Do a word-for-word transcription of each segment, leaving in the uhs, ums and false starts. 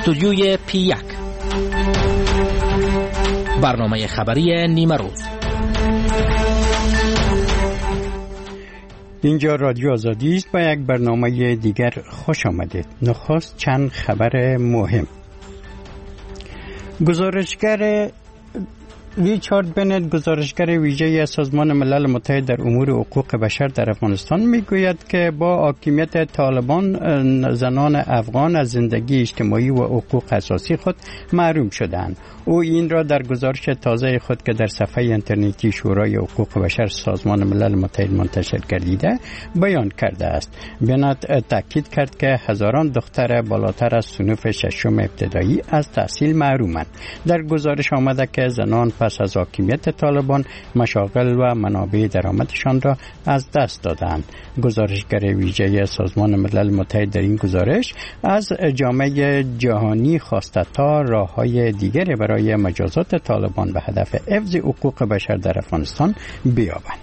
استودیوی پی یک، برنامه خبری نیمه روز. اینجا رادیو آزادی است. با یک برنامه دیگر خوش آمدید. نخست چند خبر مهم. گزارشگر ریچارد بنت، گزارشگر ویژه سازمان ملل متحد در امور حقوق بشر در افغانستان، میگوید که با حاکمیت طالبان زنان افغان از زندگی اجتماعی و حقوق اساسی خود محروم شدند. او این را در گزارش تازه خود که در صفحه اینترنتی شورای حقوق بشر سازمان ملل متحد منتشر گردیده بیان کرده است. بنت تاکید کرد که هزاران دختر بالاتر از صنف ششم ابتدایی از تحصیل محرومند. در گزارش آمده که زنان پس از حاکمیت طالبان مشاغل و منابع درآمدشان را از دست دادند. گزارشگر ویژه سازمان ملل متحد در این گزارش از جامعه جهانی خواسته تا راه‌های دیگری برای مجازات طالبان به هدف حفظ حقوق بشر در افغانستان بیابند.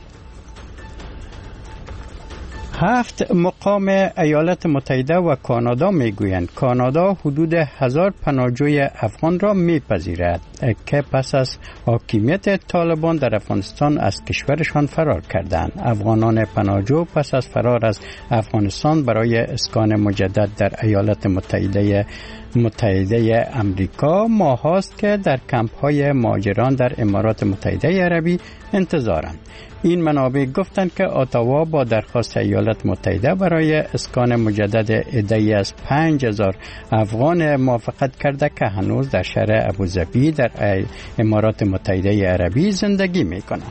هفت مقام ایالات متحده و کانادا میگویند کانادا حدود هزار پناهجوی افغان را میپذیرد که پس از حاکمیت طالبان در افغانستان از کشورشان فرار کردند. افغانان پناهجو پس از فرار از افغانستان برای اسکان مجدد در ایالات متحده متحده امریکا ماهاست که در کمپ‌های مهاجران در امارات متحده عربی انتظارند. این منابع گفتند که اتاوا با درخواست ایالات متحده برای اسکان مجدد عده‌ای از پنج هزار افغان موافقت کرده که هنوز در شهر ابوظبی در امارات متحده عربی زندگی می‌کنند.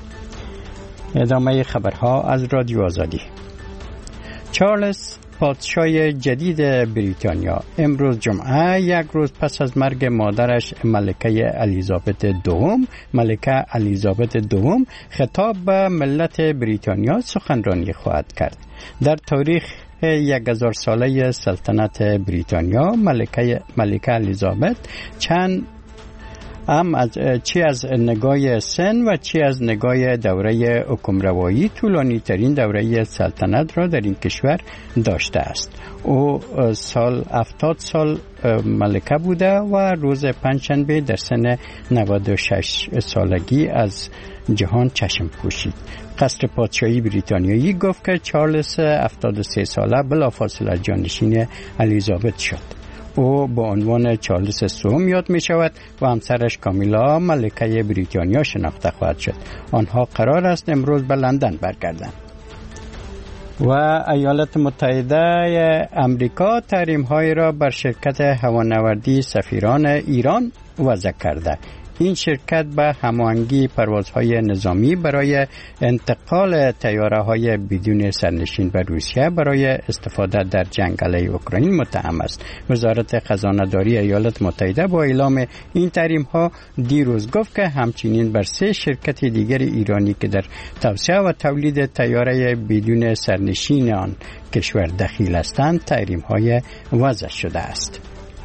ادامه خبرها از رادیو آزادی. چارلز پادشاه جدید بریتانیا امروز جمعه، یک روز پس از مرگ مادرش ملکه الیزابت دوم، ملکه الیزابت دوم خطاب به ملت بریتانیا سخنرانی خواهد کرد. در تاریخ یک هزار ساله سلطنت بریتانیا، ملکه ملکه الیزابت چند هم از چی از نگاه سن و چی از نگاه دوره حکمروایی طولانی ترین دوره سلطنت را در این کشور داشته است. او سال هفتاد سال ملکه بوده و روز پنجشنبه در سن نود و شش سالگی از جهان چشم پوشید. قصر پادشاهی بریتانیایی گفت که چارلز هفتاد و سه ساله بلافاصله جانشین الیزابت شد. او با عنوان چارلز سوم یاد می شود و همسرش کامیلا ملکه بریتانیا شناخته خواهد شد. آنها قرار است امروز به لندن برگردند. و ایالات متحده امریکا تحریم‌های را بر شرکت هوانوردی سفیران ایران وضع کرده. این شرکت به هماهنگی پروازهای نظامی برای انتقال طیاره‌های بدون سرنشین به روسیه برای استفاده در جنگ علیه اوکراین متهم است. وزارت خزانه‌داری ایالات متحده با اعلام این تحریم‌ها دیروز گفت که همچنین بر سه شرکت دیگر ایرانی که در توسعه و تولید طیاره بدون سرنشین آن کشور دخیل هستند تحریم‌های وضع شده است.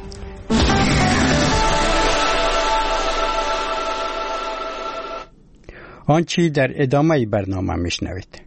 آنچه در ادامه برنامه میشنوید.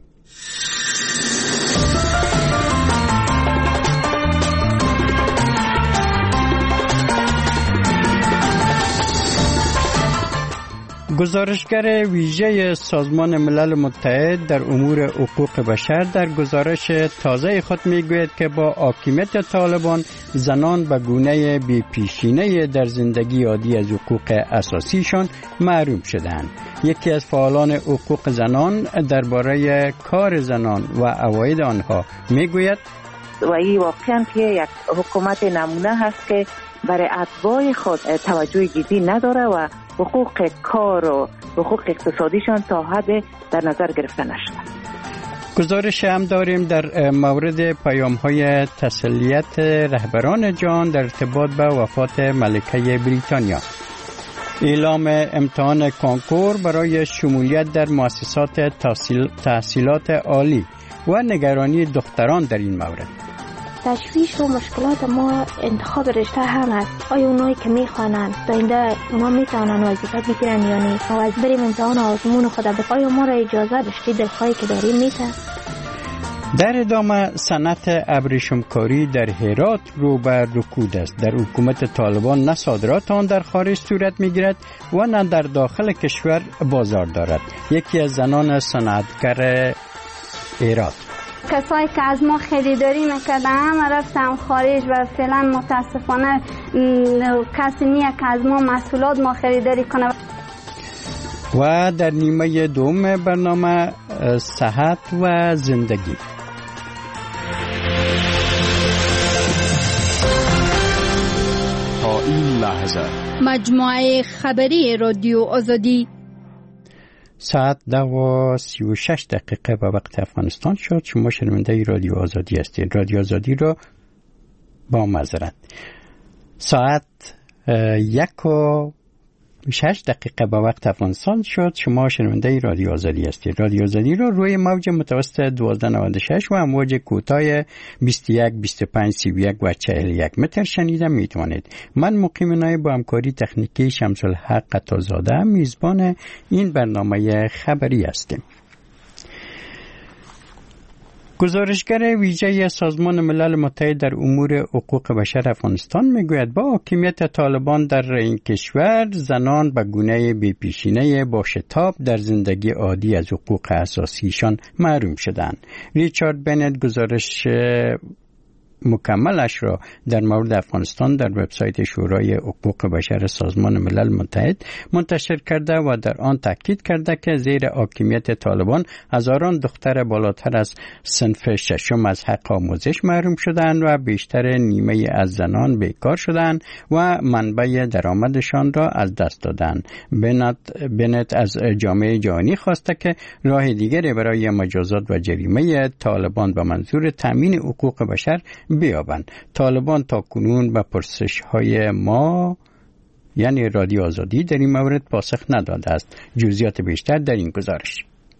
گزارشگر ویژه سازمان ملل متحد در امور حقوق بشر در گزارش تازه خود میگوید که با حاکمیت طالبان زنان به گونه بی‌پیشینه در زندگی عادی از حقوق اساسیشان محروم شدند. یکی از فعالان حقوق زنان درباره کار زنان و عواید آنها میگوید و این واقعا که یک حکومت نمونه هست که برای اتباع خود توجه جدی نداره و حقوق کار و حقوق اقتصادیشان تا حد در نظر گرفته نشده. گزارش هم داریم در مورد پیام‌های تسلیت رهبران جهان در ارتباط به وفات ملکه بریتانیا. اعلام امتحان کنکور برای شمولیت در مؤسسات تحصیل تحصیلات عالی و نگرانی دختران در این مورد. تشویش و مشکلات ما انتخاب رشته هم هست. آیا اونایی که میخوانند داینده ما میتونن وظیفه بگیرن یا نه؟ ما از بریم امتحان آزمون خدا بخواه ما را اجازه رشته دلخواهی که داریم میتن. در ادامه صنعت ابریشمکاری در هرات رو به رکود است. در حکومت طالبان نه صادرات آن در خارج صورت میگیرد و نه در داخل کشور بازار دارد. یکی از زنان صنعتگر هرات: کسایی که از ما خریداری میکردن همه رفتم خارج و فعلا متاسفانه کسی نیست که از ما محصولات ما خریداری کنه. و در نیمه دوم برنامه صحت و زندگی. تا این لحظه مجموعه خبری رادیو آزادی ساعت دو و سی و شش دقیقه به وقت افغانستان شد. شما شنونده رادیو آزادی هستید. رادیو آزادی رو با معذرت ساعت یک و شش دقیقه به وقت افغانستان شد. شما شنونده رادیو آزادی هستید. رادیو آزادی رو روی موج متوسط دوازده نود و شش و موج کوتاه بیست و یک، بیست و پنج، سی و یک و چهل و یک متر شنیده میتوانید. من مقیم نایب با همکاری تکنیکی شمس الحق قطازاده میزبان این برنامه خبری هستیم. گزارشگر ویژه سازمان ملل متحد در امور حقوق بشر افغانستان میگوید با حاکمیت طالبان در این کشور زنان به گونه بی‌پیشینه با شتاب در زندگی عادی از حقوق اساسیشان محروم شدند. ریچارد بنت گزارش مکملش را در مورد افغانستان در وبسایت شورای حقوق بشر سازمان ملل متحد منتشر کرده و در آن تاکید کرده که زیر حاکمیت طالبان هزاران دختر بالاتر از صنف ششم از حق آموزش محروم شدند و بیشتر نیمه از زنان بیکار شدند و منبع درآمدشان را از دست دادند. بنت, بنت از جامعه جهانی خواسته که راه دیگری برای مجازات و جریمه طالبان به منظور تامین حقوق بشر بیابند. طالبان تا کنون به پرسش های ما یعنی رادیو آزادی در این مورد پاسخ نداده است. جزئیات بیشتر در این گزارش.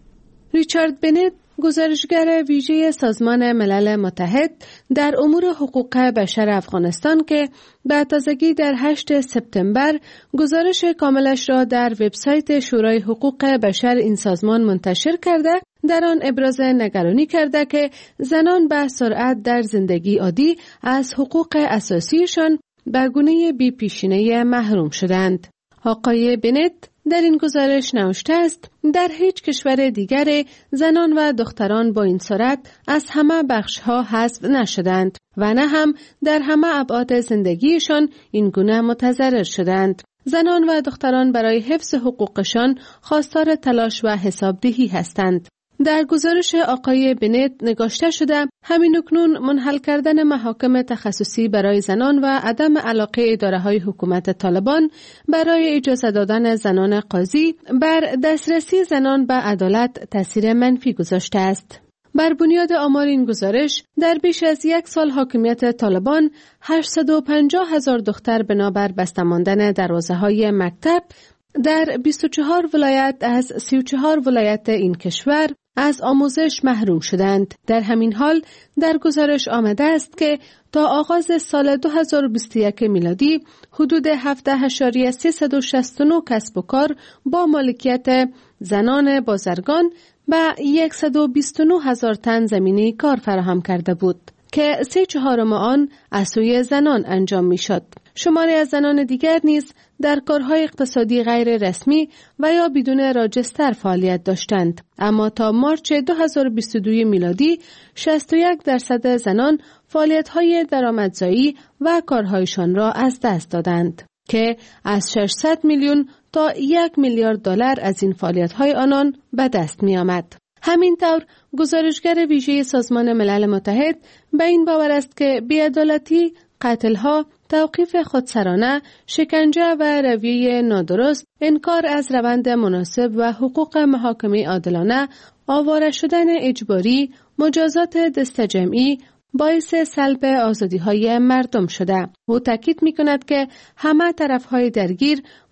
ریچارد بنت گزارشگر ویژه سازمان ملل متحد در امور حقوق بشر افغانستان که به تازگی در هشتم سپتامبر گزارش کاملش را در وبسایت شورای حقوق بشر این سازمان منتشر کرده، در آن ابراز نگرانی کرده که زنان به سرعت در زندگی عادی از حقوق اساسیشان به گونه بی‌پیشینه محروم شدند. آقای بنت در این گزارش نوشته است در هیچ کشور دیگر زنان و دختران با این سرعت از همه بخش‌ها حذف نشدند و نه هم در همه ابعاد زندگیشان این گونه متضرر شدند. زنان و دختران برای حفظ حقوقشان خواستار تلاش و حسابدهی هستند. در گزارش آقای بنت نگاشته شده همین اکنون منحل کردن محاکم تخصصی برای زنان و عدم علاقه اداره‌های حکومت طالبان برای اجازه دادن زنان قاضی بر دسترسی زنان به عدالت تاثیر منفی گذاشته است. بر بنیاد آمار این گزارش در بیش از یک سال حاکمیت طالبان هشتصد و پنجاه هزار دختر بنابر بسته ماندن دروازه‌های مکتب در بیست و چهار ولایت از سی و چهار ولایت این کشور از آموزش محروم شدند. در همین حال در گزارش آمده است که تا آغاز سال دو هزار و بیست و یک میلادی حدود هفده اشاریه سیصد و شصت و نه کسب و کار با مالکیت زنان بازرگان به صد و بیست و نه هزار تن زمینه کار فراهم کرده بود که سه چهارم آن از سوی زنان انجام می شد. شماری از زنان دیگر نیز در کارهای اقتصادی غیر رسمی و یا بدون راجستر فعالیت داشتند، اما تا مارچ دو هزار و بیست و دو میلادی شصت و یک درصد زنان فعالیت‌های درآمدزایی و کارهایشان را از دست دادند که از ششصد میلیون تا یک میلیارد دلار از این فعالیت‌های آنان به دست می‌آمد. همینطور گزارشگر ویژه سازمان ملل متحد به این باور است که بی‌عدالتی، قتل‌ها، توقیف خودسرانه، شکنجه و رویه نادرست، انکار از روند مناسب و حقوق محاکمه عادلانه، آواره شدن اجباری، مجازات دست جمعی باعث سلب آزادی‌های مردم شده. او تاکید می‌کند که همه طرف‌های درگیر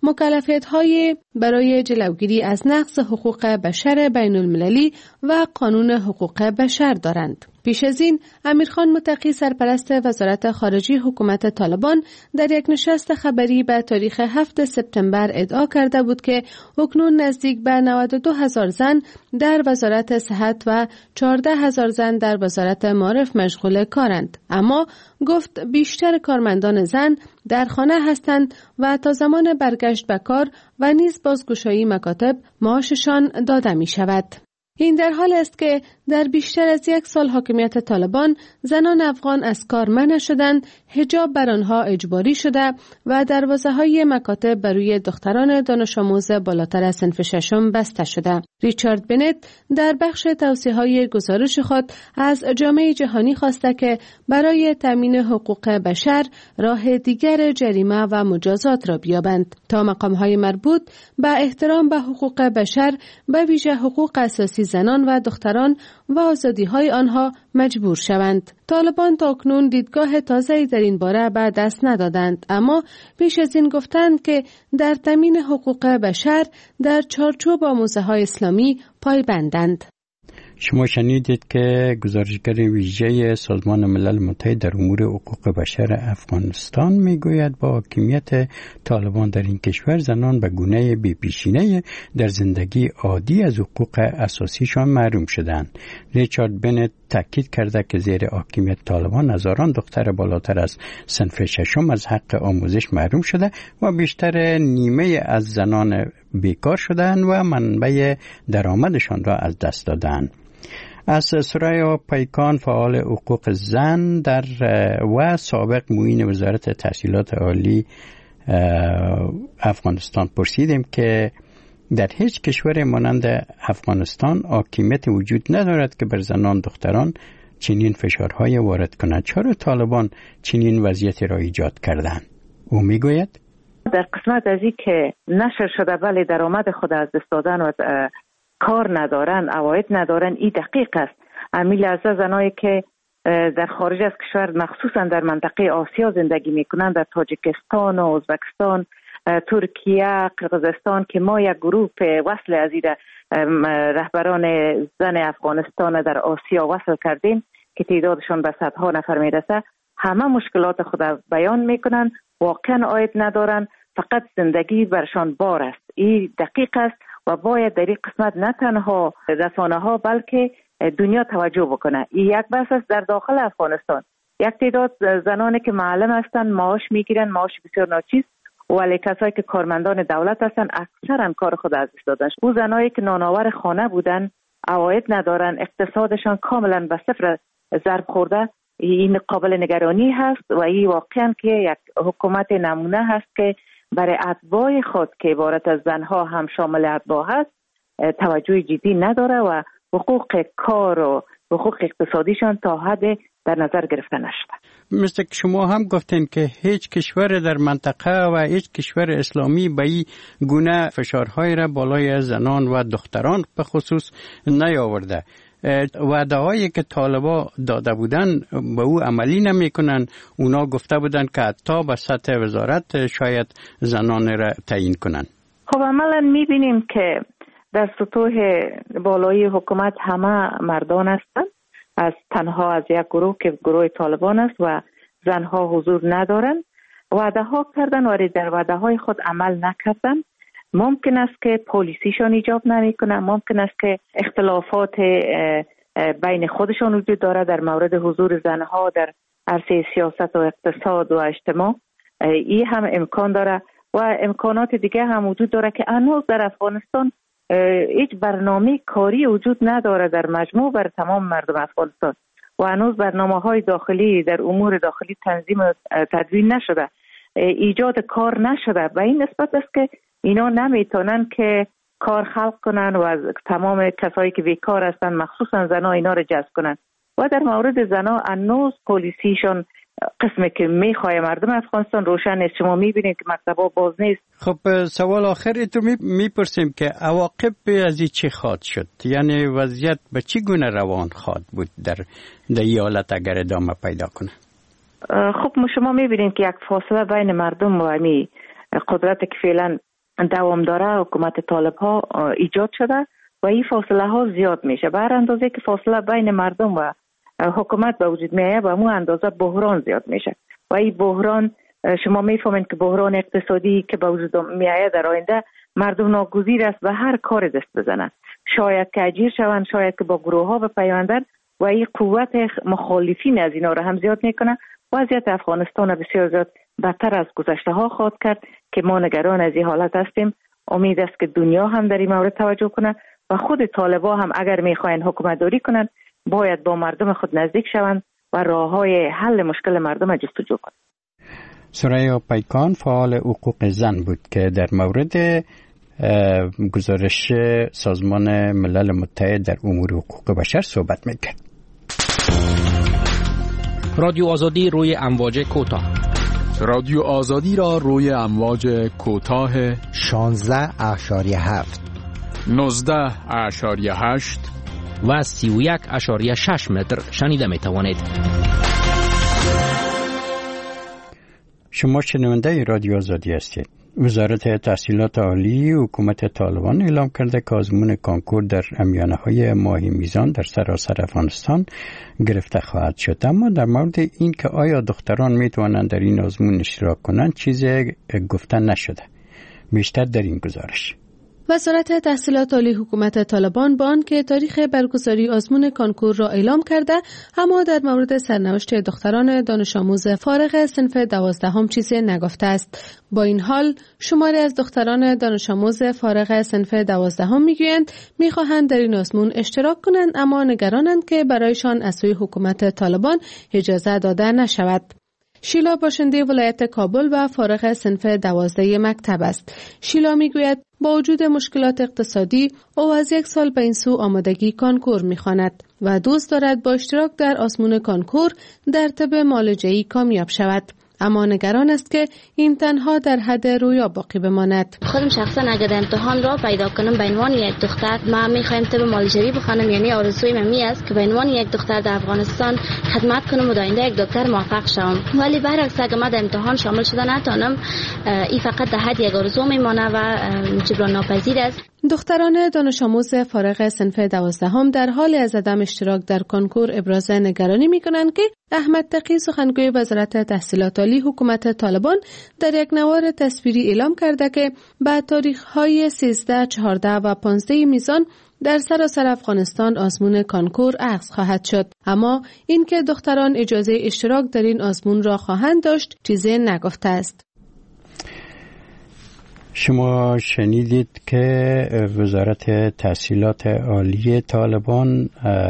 مکلفیت‌های برای جلوگیری از نقض حقوق بشر بین المللی و قانون حقوق بشر دارند. پیش از این امیرخان متقی سرپرست وزارت خارجه حکومت طالبان در یک نشست خبری به تاریخ هفتم سپتامبر ادعا کرده بود که اکنون نزدیک به نود و دو هزار زن در وزارت صحت و چهارده هزار زن در وزارت معارف مشغول کارند، اما گفت بیشتر کارمندان زن در خانه هستند و تا زمان برگشت به کار و نیز بازگشایی مکاتب معاششان داده می شود. این در حال است که در بیشتر از یک سال حاکمیت طالبان زنان افغان از کار منع شدند، حجاب بر آنها اجباری شده و دروازه‌های مکاتب بر روی دختران دانش آموز بالاتر از صنف ششم بسته شده. ریچارد بنت در بخش توصیه‌های گزارش خود از جامعه جهانی خواسته که برای تامین حقوق بشر راه دیگر جریمه و مجازات را بیابند تا مقام‌های مربوط به احترام به حقوق بشر به ویژه حقوق اساسی زنان و دختران و آزادی‌های آنها مجبور شوند. طالبان تاکنون دیدگاه تازه‌ای در این باره به دست ندادند، اما پیش از این گفتند که در تامین حقوق بشر در چارچوب آموزه‌های اسلامی پایبندند. شما شنیدید که گزارشگر ویژه سازمان ملل متحد در امور حقوق بشر افغانستان میگوید با حاکمیت طالبان در این کشور زنان به گونه بی‌پیشینه در زندگی عادی از حقوق اساسیشان محروم شدند. ریچارد بنت تاکید کرده که زیر حاکمیت طالبان هزاران دختر بالاتر از صنف ششم از حق آموزش محروم شده و بیشتر نیمه از زنان بیکار شدند و منبع درآمدشان را از دست دادند. از سرایا پیکان فعال حقوق زن در و سابق معین وزارت تحصیلات عالی افغانستان پرسیدیم که در هیچ کشور مانند افغانستان حاکمیت وجود ندارد که بر زنان دختران چنین فشارهای وارد کند. چرا طالبان چنین وضعیتی را ایجاد کردند؟ او میگوید در قسمت از این که نشر شده ولی درآمد خود از دست دادن و کار ندارن، عواید ندارن، این دقیق است. امیل از زنایی که در خارج از کشور مخصوصا در منطقه آسیا زندگی میکنن، در تاجیکستان و ازبکستان، ترکیه، قرقیزستان که ما یک گروه وصل از این رهبران زن افغانستان در آسیا وصل کردیم که تعدادشان به صدها نفر میرسه، همه مشکلات خود بیان میکنن، واقعا عاید ندارن، فقط زندگی برشان بار است. این دقیق است و باید در این قسمت نه تنها رسانه ها بلکه دنیا توجه بکنه. این یک بحث است. در داخل افغانستان یک تعداد زنانی که معلم هستند معاش میگیرن، معاش بسیار ناچیز، ولی کسایی که کارمندان دولت هستند اکثرا کار خود از دست دادن. او زنایی که نانآور خانه بودن، عواید ندارن، اقتصادشان کاملا به صفر ضرب خورده، این قابل نگرانی هست و این واقعا که یک حکومت نمونه هست که برای اتباع خود که عبارت از زنها هم شامل اتباع هست توجه جدی نداره و حقوق کار و حقوق اقتصادیشان تا حد در نظر گرفته نشده. مثل که شما هم گفتین که هیچ کشور در منطقه و هیچ کشور اسلامی به این گونه فشارهای را بالای زنان و دختران به خصوص نیاورده. وعده هایی که طالبا داده بودن به او عملی نمی کنن. اونا گفته بودن که حتی به سطح وزارت شاید زنان را تعیین کنن. خب عملا می بینیم که در سطوح بالای حکومت همه مردان هستند، از تنها از یک گروه که گروه طالبان است و زنها حضور ندارن. وعده ها کردن و در وعده های خود عمل نکردن. ممکن است که پالیسیشان ایجاب نمی کنن، ممکن است که اختلافات بین خودشان وجود داره در مورد حضور زنها در عرصه سیاست و اقتصاد و اجتماع، این هم امکان داره و امکانات دیگه هم وجود داره که هنوز در افغانستان هیچ برنامه کاری وجود نداره در مجموع بر تمام مردم افغانستان و هنوز برنامه های داخلی در امور داخلی تنظیم تدوین نشده، ایجاد کار نشده. و این نسبت است که اینا نمیتونن که کار خلق کنن و از تمام کسایی که بیکار هستن مخصوصا زنها اینا رو جذب کنن. و در مورد زنها هنوز پالیسیشون قسمی که میخواه مردم افغانستان روشن نیست. شما میبینید که مکتبا باز نیست. خب سوال آخری تو میپرسیم که عواقب از این چی خواهد شد؟ یعنی وضعیت به چی گونه روان خواهد بود در در این حالت اگر ادامه پیدا کنه؟ خب شما میبینید که یک فاصله بین مردم و امی قدرت که فعلا دوام داره حکومت طالب ها ایجاد شده و این فاصله ها زیاد میشه. به هر اندازه که فاصله بین مردم و حکومت به وجود میایه به همون اندازه بحران زیاد میشه و این بحران شما میفهمید که بحران اقتصادی که به وجود میایه در آینده مردم ناگزیر است به هر کار دست بزنند، شاید که اجیر شوند، شاید که با گروه ها بپیوندند و این قوت مخالفین از اینا را هم زیاد میکنه. وضعیت افغانستان بسیار زیاد بدتر از گذشته ها خواهد کرد که ما نگران از این حالت هستیم. امید است که دنیا هم در این مورد توجه کنه و خود طالبا هم اگر میخواین حکومت داری کنند باید با مردم خود نزدیک شوند و راههای حل مشکل مردم جستجو کنند. سریا پیکان فعال حقوق زن بود که در مورد گزارش سازمان ملل متحد در امور حقوق بشر صحبت میکرد. رادیو آزادی روی امواج کوتاه. رادیو آزادی را روی امواج کوتاه شانزده اشاری هفت، نوزده اشاری هشت و سی و یک اشاری شش متر شنیده می توانید. شما شنونده رادیو آزادی هستید. وزارت تحصیلات عالی حکومت طالبان اعلام کرده که آزمون کانکور در امیانه های ماه میزان در سراسر افغانستان گرفته خواهد شد. اما در مورد این که آیا دختران می توانند در این آزمون اشتراک کنند چیزی گفته نشده. بیشتر در این گزارش. وزارت تحصیلات عالی حکومت طالبان با آنکه تاریخ برگزاری آزمون کانکور را اعلام کرده، اما در مورد سرنوشت دختران دانش آموز فارغ صنف دوازدهم چیزی نگفته است. با این حال شماری از دختران دانش آموز فارغ صنف دوازدهم میگویند میخواهند در این آزمون اشتراک کنند، اما نگرانند که برایشان از سوی حکومت طالبان اجازه داده نشود. شیلا باشنده ولایت کابل و فارغ صنف دوازده مکتب است. شیلا میگوید با وجود مشکلات اقتصادی او از یک سال به این سو آمادگی کانکور میخواند و دوست دارد با اشتراک در آزمون کانکور در طب معالجه‌ای کامیاب شود. اما نگران است که این تنها در حد رویا باقی بماند. خودم شخصا اگر امتحان را پیدا کنم به عنوان یک دختر، ما میخوایم طب معالجوی بخوانم، یعنی آرزوی من می است که به عنوان یک دختر در افغانستان خدمت کنم و در آینده یک دکتر موفق شوم. ولی برعکس اگر ما در امتحان شامل شده نتونم، این فقط در حد یک آرزو میمانه و جبران ناپذیر است. دختران دانش آموز فارغ صنف دوازدهم در حال از عدم اشتراک در کانکور ابراز نگرانی می‌کنند که احمد تقی سخنگوی وزارت تحصیلات عالی حکومت طالبان در یک نوار تصویری اعلام کرده که بعد تاریخ‌های سیزده، چهارده و پانزده میزان در سراسر افغانستان آزمون کانکور عقد خواهد شد. اما اینکه دختران اجازه اشتراک در این آزمون را خواهند داشت چیزی نگفته است. شما شنیدید که وزارت تحصیلات عالی طالبان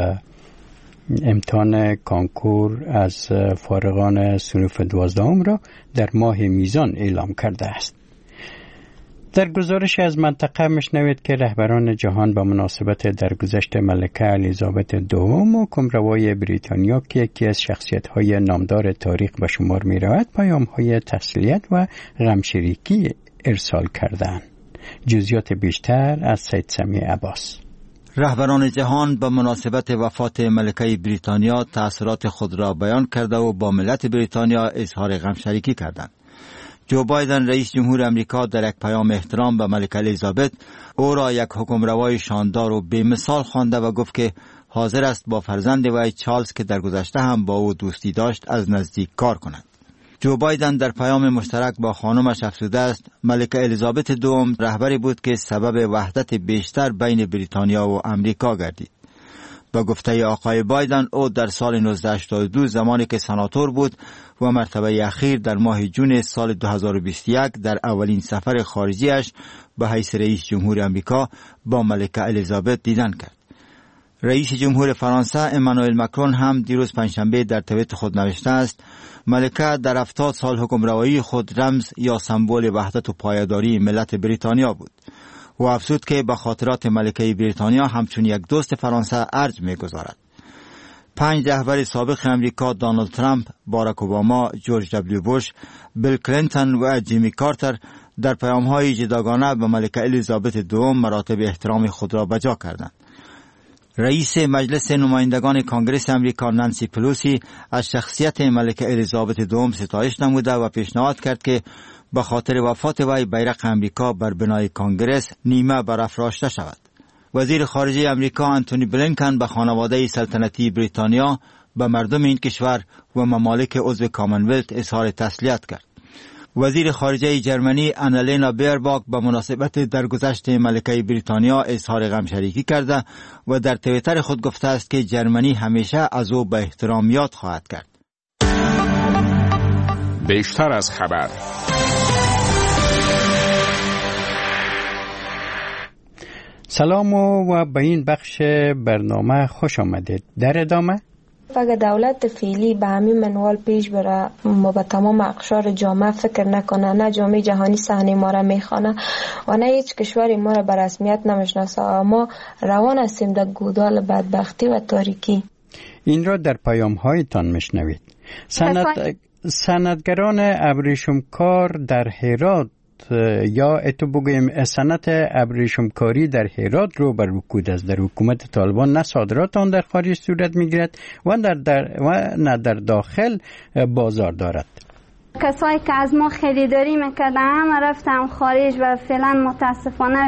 امتحان کانکور از فارغان صنف دوازدهم را در ماه میزان اعلام کرده است. در گزارش از منطقه مشنوید که رهبران جهان به مناسبت درگذشت ملکه الیزابت دوم و حکمروای بریتانیا که یکی از شخصیت‌های نامدار تاریخ به شمار می‌رود پیام‌های تسلیت و غمشریکی ارسال کردند. جزئیات بیشتر از سید سمیع عباس. رهبران جهان به مناسبت وفات ملکه بریتانیا تأثیرات خود را بیان کرده و با ملت بریتانیا اظهار غمشریکی کردند. جو بایدن رئیس جمهور امریکا در یک پیام احترام به ملکه الیزابت او را یک حکمروای شاندار و بی‌مثال خوانده و گفت که حاضر است با فرزند وی چارلز که در گذشته هم با او دوستی داشت از نزدیک کار کند. جو بایدن در پیام مشترک با خانمش افزوده است ملکه الیزابت دوم رهبری بود که سبب وحدت بیشتر بین بریتانیا و امریکا گردید. با گفته آقای بایدن او در سال نوزده هشتاد و دو زمانی که سناتور بود و مرتبه اخیر در ماه جون سال دو هزار و بیست و یک در اولین سفر خارجیش به حیث رئیس جمهور امریکا با ملکه الیزابت دیدن کرد. رئیس جمهور فرانسه امانوئل مکرون هم دیروز پنجشنبه در توییت خود نوشته است ملکه در هفتاد سال حکمروایی خود رمز یا سمبل وحدت و پایداری ملت بریتانیا بود و افزود که به خاطرات ملکه بریتانیا همچون یک دوست فرانسه ارج می‌گذارد. پنج رهبر سابق امریکا دونالد ترامپ، باراک اوباما، جورج دبلیو بوش، بیل کلینتون و جیمی کارتر در پیام‌های جداگانه به ملکه الیزابت دوم مراتب احترام خود را بجا کردند. رئیس مجلس نمایندگان کانگرس امریکا نانسی پلوسی از شخصیت ملکه الیزابت دوم ستایش نموده و پیشنهاد کرد که به خاطر وفات وی بیرق امریکا بر بنای کانگرس نیمه برافراشته شود. وزیر خارجه امریکا انتونی بلینکن به خانواده سلطنتی بریتانیا، به مردم این کشور و ممالک عضو کامنولت اظهار تسلیت کرد. وزیر خارجه جرمنی آنالینا بیرباک به مناسبت درگذشت ملکه بریتانیا اظهار غمشریکی کرده و در توییتر خود گفته است که جرمنی همیشه از او به احترام یاد خواهد کرد. بیشتر از خبر. سلام و به این بخش برنامه خوش آمدید. در ادامه اگر دولت فعلی به همین منوال پیش بره ما به تمام اقشار جامعه فکر نکنه، نه جامعه جهانی صحنه ما را میخوانه و نه هیچ کشوری ما را به رسمیت نمیشناسه، ما روان هستیم در گودال بدبختی و تاریکی. این را در پیام هایتان میشنوید. سند سندگران ابریشمکار در هرات یا اتو بگویم صنعت ابریشمکاری در هرات رو بر رکود است. در حکومت طالبان نه صادرات آن در خارج صورت میگیرد و در, در و نه در داخل بازار دارد. کسایی که از ما خریداری میکردن همه رفتم خارج و فعلا متاسفانه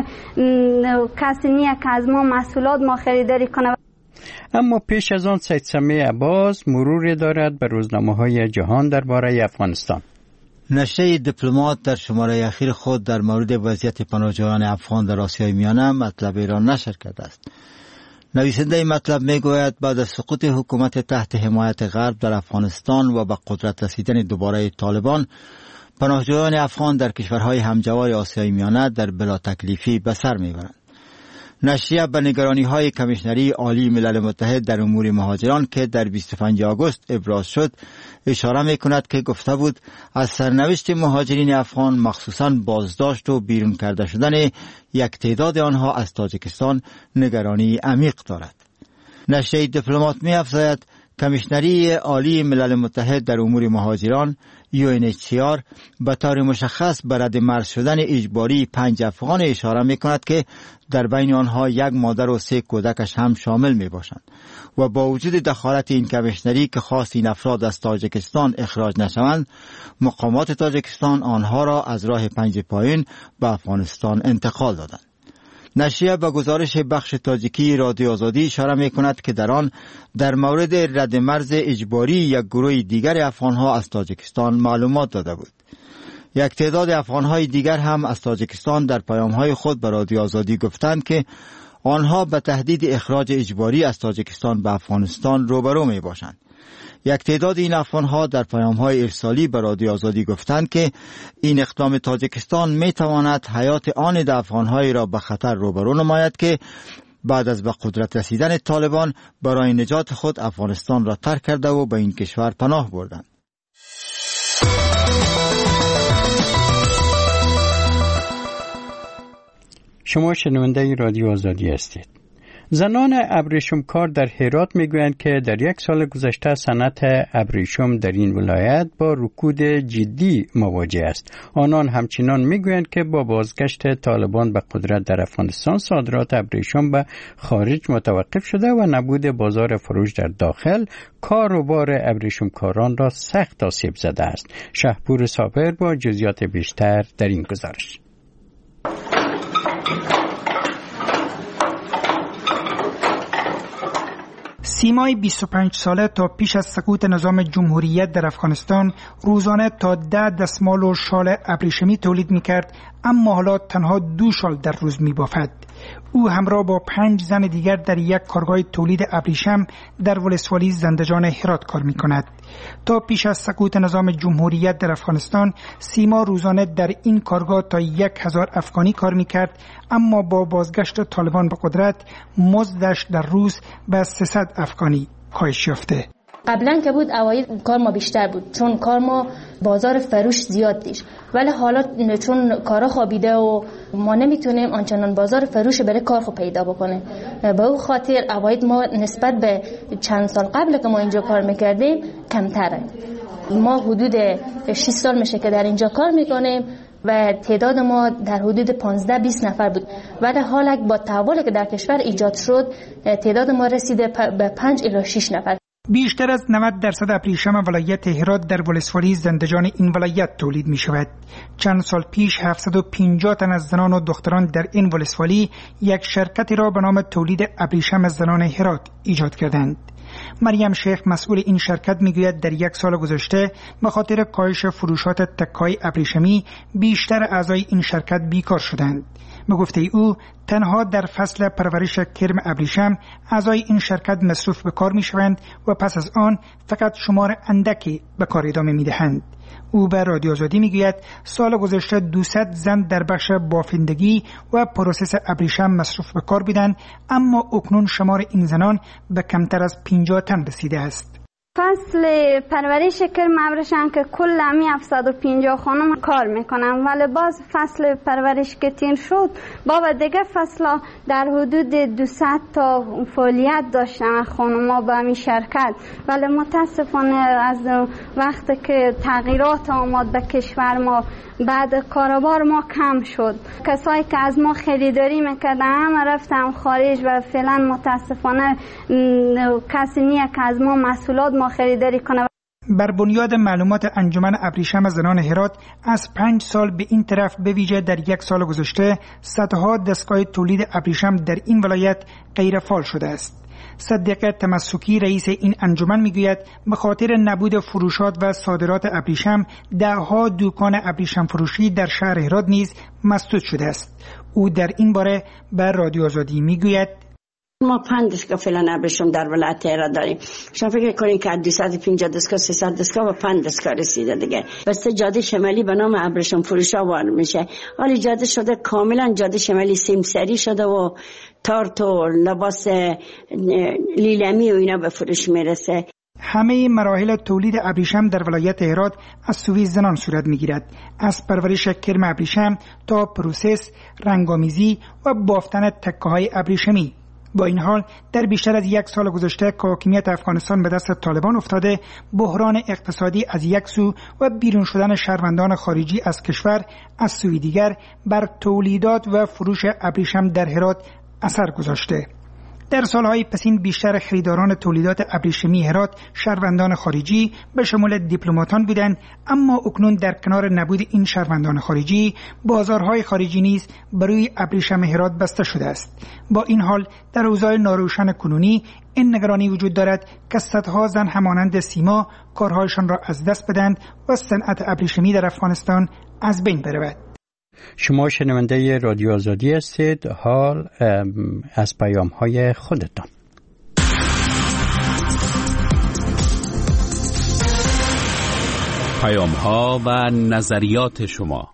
کسی نیه که از ما محصولات ما خریداری کنه. اما پیش از آن سید سمیع عباس مروری دارد به روزنامه‌های جهان درباره افغانستان. نشریه دیپلمات در شماره اخیر خود در مورد وضعیت پناهجویان افغان در آسیای میانه مطلب ایران نشر کرده است. نویسنده این مطلب میگوید بعد از سقوط حکومت تحت حمایت غرب در افغانستان و به قدرت رسیدن دوباره طالبان، پناهجویان افغان در کشورهای همجوار آسیای میانه در بلا تکلیفی به سر میبرند. نشریه به نگرانی‌های کمیشنری عالی ملل متحد در امور مهاجران که در بیست و پنجم آگوست ابراز شد اشاره می‌کند که گفته بود از سرنوشت مهاجرین افغان مخصوصاً بازداشت و بیرون کرده شدن یک تعداد آنها از تاجیکستان نگرانی عمیق دارد. نشریه دیپلمات می‌افزاید کمیشنری عالی ملل متحد در امور مهاجران یو ان اچ سی آر به طور مشخص به ردمرز شدن اجباری پنج افغان اشاره می کند که در بین آنها یک مادر و سه کودکش هم شامل می باشند و با وجود دخالت این کمیشنری که خواست این افراد از تاجیکستان اخراج نشوند، مقامات تاجیکستان آنها را از راه پنج پایین به افغانستان انتقال دادند. نشریه به گزارش بخش تاجیکی رادیو آزادی اشاره می کند که در آن در مورد ردمرز اجباری یک گروه دیگر افغانها از تاجیکستان معلومات داده بود. یک تعداد افغانهای دیگر هم از تاجیکستان در پیامهای خود به رادیو آزادی گفتند که آنها به تهدید اخراج اجباری از تاجیکستان به افغانستان روبرو می باشند. یک تعداد این افغانها در پیام‌های ارسالی به رادیو آزادی گفتند که این اقدام تاجیکستان می‌تواند حیات آن ده افغان‌هایی را به خطر روبرو نماید که بعد از به قدرت رسیدن طالبان برای نجات خود افغانستان را ترک کرده و به این کشور پناه بردند. شما شنونده رادیو آزادی هستید. زنان ابریشمکار در هرات میگویند که در یک سال گذشته صنعت ابریشم در این ولایت با رکود جدی مواجه است. آنان همچنان میگویند که با بازگشت طالبان به قدرت در افغانستان صادرات ابریشم به خارج متوقف شده و نبود بازار فروش در داخل کار و بار ابریشمکاران را سخت آسیب زده است. شهپور صابر با جزئیات بیشتر در این گزارش. سیمای بیست و پنج ساله تا پیش از سقوط نظام جمهوریت در افغانستان روزانه تا ده دستمال و شال ابریشمی تولید میکرد، اما حالا تنها دو شال در روز میبافد. او همراه با پنج زن دیگر در یک کارگاه تولید ابریشم در ولسوالی زندجان هرات کار میکند. تا پیش از سقوط نظام جمهوریت در افغانستان سیما روزانه در این کارگاه تا یک هزار افغانی کار میکرد، اما با بازگشت طالبان به قدرت مزدش در روز به سیصد افغانی کاهش یافته. قبلا که بود اوایل کار ما بیشتر بود چون کار ما بازار فروش زیاد داشت، ولی حالا چون کارا خوابیده و ما نمیتونیم آنچنان بازار فروش برای کار خو پیدا بکنیم، به او خاطر اوایل ما نسبت به چند سال قبل که ما اینجا کار میکردیم کمتره. ما حدود شش سال میشه که در اینجا کار میکنیم و تعداد ما در حدود پانزده بیست نفر بود، ولی حالا با تحولی که در کشور ایجاد شد تعداد ما رسیده به پنج الی شش نفر. بیشتر از نود درصد ابریشم ولایت هرات در ولسوالی زندجان این ولایت تولید می شود. چند سال پیش هفتصد و پنجاه تن از زنان و دختران در این ولسوالی یک شرکتی را به نام تولید ابریشم زنان هرات ایجاد کردند. مریم شیخ مسئول این شرکت میگوید در یک سال گذشته به خاطر کاهش فروشات تکه‌های ابریشمی بیشتر اعضای این شرکت بیکار شدند. به گفته او تنها در فصل پرورش کرم ابریشم اعضای این شرکت مصروف به کار میشوند و پس از آن فقط شمار اندکی به کار ادامه میدهند. او به رادیو آزادی میگوید سال گذشته دویست زن در بخش بافندگی و پروسس ابریشم مصروف به کار بودند، اما اکنون شمار این زنان به کمتر از پنجاه تن رسیده است. فصل پرورش کرم ابریشم که کل همی هفتصد و پنجاه خانم کار میکنن، ولی باز فصل پرورش که تیر شد با دیگه فصل در حدود دویست تا فعالیت داشتن خانم‌ها با همین شرکت، ولی متاسفانه از وقتی که تغییرات آمد به کشور ما بعد کاروبار ما کم شد. کسایی که از ما خریداری میکردن همه رفتن خارج و فعلا متاسفانه کسی نیه که از ما محصولات ما خریداری کنه. بر بنیاد معلومات انجمن ابریشم زنان هرات از پنج سال به این طرف به ویژه در یک سال گذشته صدها دستگاه تولید ابریشم در این ولایت غیر فعال شده است. صدیق تمسکی رئیس این انجمن میگوید به خاطر نبود فروشات و صادرات ابریشم دهها دکان ابریشم فروشی در شهر هرات نیز مسدود شده است. او در این باره به رادیو آزادی میگوید ما پنج دستگاه فعلا ابریشم در ولایت هرات داریم. شما فکر کنین که دویست و پنجاه دستگاه سیصد دستگاه و پنج دستگاه رسیده دیگه. بس جاده شمالی به نام ابریشم فروشا وارد میشه. حالی جاده شده کاملا جاده شمالی سیمسری شده و تارت و لباس لیلمی و اینا به فروش میرسه. همه مراحل تولید ابریشم در ولایت هرات از سوی زنان صورت میگیرد، از پرورش کرم ابریشم تا پروسس، رنگامیزی و بافتن تکه‌های ابریشمی. با این حال در بیشتر از یک سال گذشته که حاکمیت افغانستان به دست طالبان افتاده، بحران اقتصادی از یک سو و بیرون شدن شهروندان خارجی از کشور از سوی دیگر بر تولیدات و فروش ابریشم در هرات اثر گذاشته. در سالهای پسین بیشتر خریداران تولیدات ابریشمی هرات شهروندان خارجی به شمول دیپلماتان بودند، اما اکنون در کنار نبود این شهروندان خارجی بازارهای خارجی نیز برای ابریشم هرات بسته شده است. با این حال در اوضاع ناروشن کنونی این نگرانی وجود دارد که صدها زن همانند سیما کارهایشان را از دست بدند و صنعت ابریشمی در افغانستان از بین برود. شما شنونده رادیو آزادی هستید. حال از پیام های خودتان. پیام ها و نظریات شما.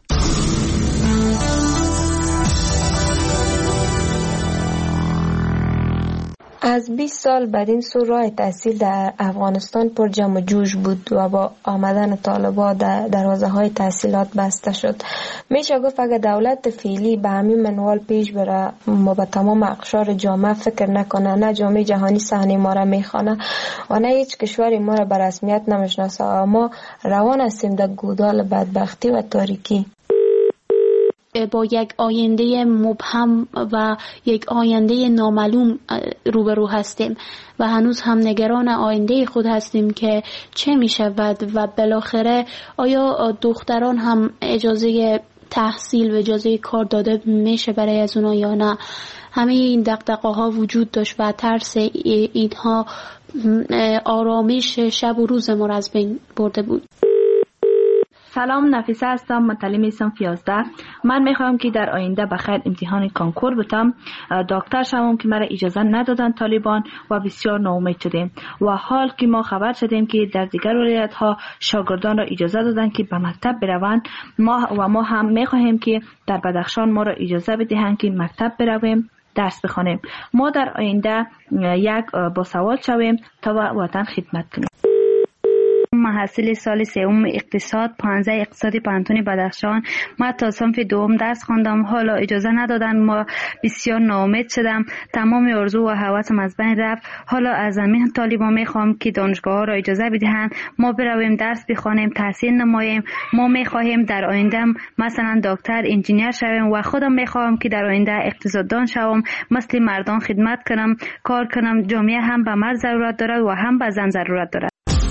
از بیست سال بعد این سو راه تحصیل در افغانستان پر جمع و جوش بود و با آمدن طالبان در دروازه های تحصیلات بسته شد. میشه گفت اگر دولت فعلی به همین منوال پیش بره و به تمام اقشار جامعه فکر نکنه، نه جامعه جهانی صحنه ما را میخوانه و نه هیچ کشوری ما را به رسمیت نمیشناسه، ما روان هستیم در گودال بدبختی و تاریکی. با یک آینده مبهم و یک آینده نامعلوم روبرو هستیم و هنوز هم نگران آینده خود هستیم که چه می شود و بالاخره آیا دختران هم اجازه تحصیل و اجازه کار داده میشه برای از اونا یا نه. همه این دغدغه ها وجود داشت و ترس اینها آرامش شب و روز ما را از بین برده بود. سلام، نفیسه هستم، متعلم صنف یازده. من میخوام که در آینده بخیر امتحان کنکور بتم، دکتر شوم که مرا اجازه ندادن طالبان و بسیار ناامید شدیم و حال که ما خبر شدیم که در دیگر ولایت ها شاگردان را اجازه دادن که به مکتب بروند، ما و ما هم میخواهیم که در بدخشان ما را اجازه بدهند که مکتب برویم درس بخوانیم. ما در آینده یک با سوال شویم تا وطن خدمت کنیم. محصل سال سوم اقتصاد پانزده اقتصادی پانتون بدخشان. من تا صنف دوم درس خواندم. حالا اجازه ندادن، ما بسیار ناامید شدم. تمام آرزو و هوسم از بین رفت. حالا از همین طالبان میخوام که دانشگاه ها را اجازه بدهند ما برویم درس بخوانیم، تحصیل نماییم. ما میخواهیم در آینده مثلا دکتر، انجینیر شویم و خودم میخوام که در آینده اقتصاددان شوم، مثل مردان خدمت کنم، کار کنم. جامعه هم به مرد ضرورت دارد و هم به زن ضرورت دارد.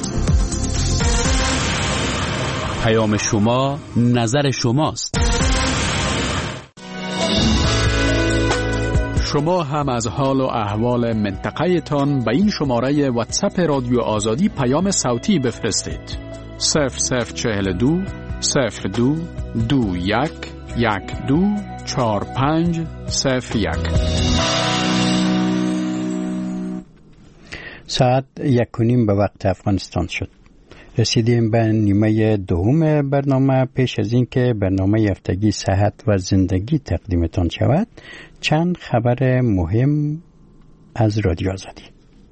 پیام شما نظر شماست. شما هم از حال و احوال منطقه تان به این شماره واتساپ رادیو آزادی پیام صوتی بفرستید. صفر صفر چهل دو صفر دو دو یک یک دو چهار پنج صفر یک. ساعت یک و نیم به وقت افغانستان شد. رسیدیم به نیمه دوم برنامه. پیش از این که برنامه هفتگی صحت و زندگی تقدیمتان شود، چند خبر مهم از رادیو آزادی.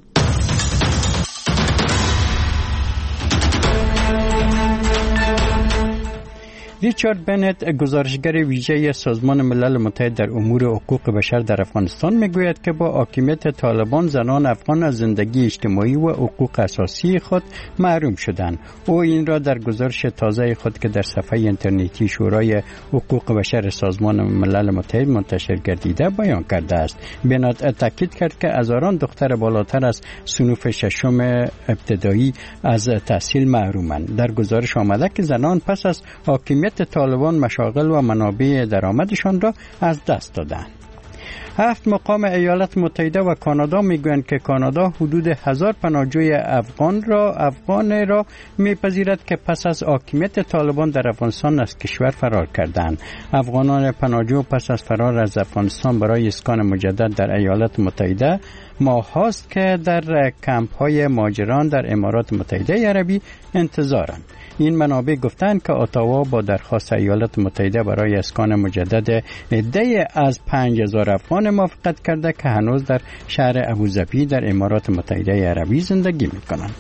ریچارد بنت، گزارشگر ویژه سازمان ملل متحد در امور حقوق بشر در افغانستان، میگوید که با حاکمیت طالبان زنان افغان از زندگی اجتماعی و حقوق اساسی خود محروم شدند. او این را در گزارش تازه خود که در صفحه اینترنتی شورای حقوق بشر سازمان ملل متحد منتشر گردیده بیان کرده است. بنت تاکید کرد که هزاران دختر بالاتر از صنف ششم ابتدایی از تحصیل محرومند. در گزارش آمده که زنان پس از حاکمیت طالبان مشاغل و منابع درآمدشان را از دست دادند. هفت مقام ایالات متحده و کانادا میگویند که کانادا حدود هزار پناهجوی افغان را افغان را میپذیرد که پس از حاکمیت طالبان در افغانستان از کشور فرار کردند. افغانان پناهجو پس از فرار از افغانستان برای اسکان مجدد در ایالات متحده ماه هاست که در کمپ های مهاجران در امارات متحده عربی انتظارند. این منابع گفتند که اتاوا با درخواست ایالات متحده برای اسکان مجدد عده‌ای از پنج هزار افغان موافقت کرده که هنوز در شهر ابوظبی در امارات متحده عربی زندگی می‌کنند.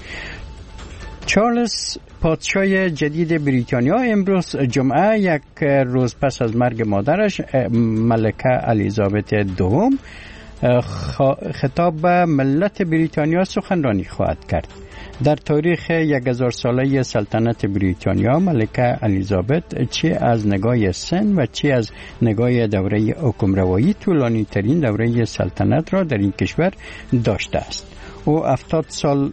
چارلز پادشاه جدید بریتانیا امروز جمعه، یک روز پس از مرگ مادرش ملکه الیزابت دوم، خطاب به ملت بریتانیا سخنرانی خواهد کرد. در تاریخ یک هزار ساله سلطنت بریتانیا، ملکه الیزابت چه از نگاه سن و چه از نگاه دوره حکمروایی طولانی ترین دوره سلطنت را در این کشور داشته است. او هفتاد سال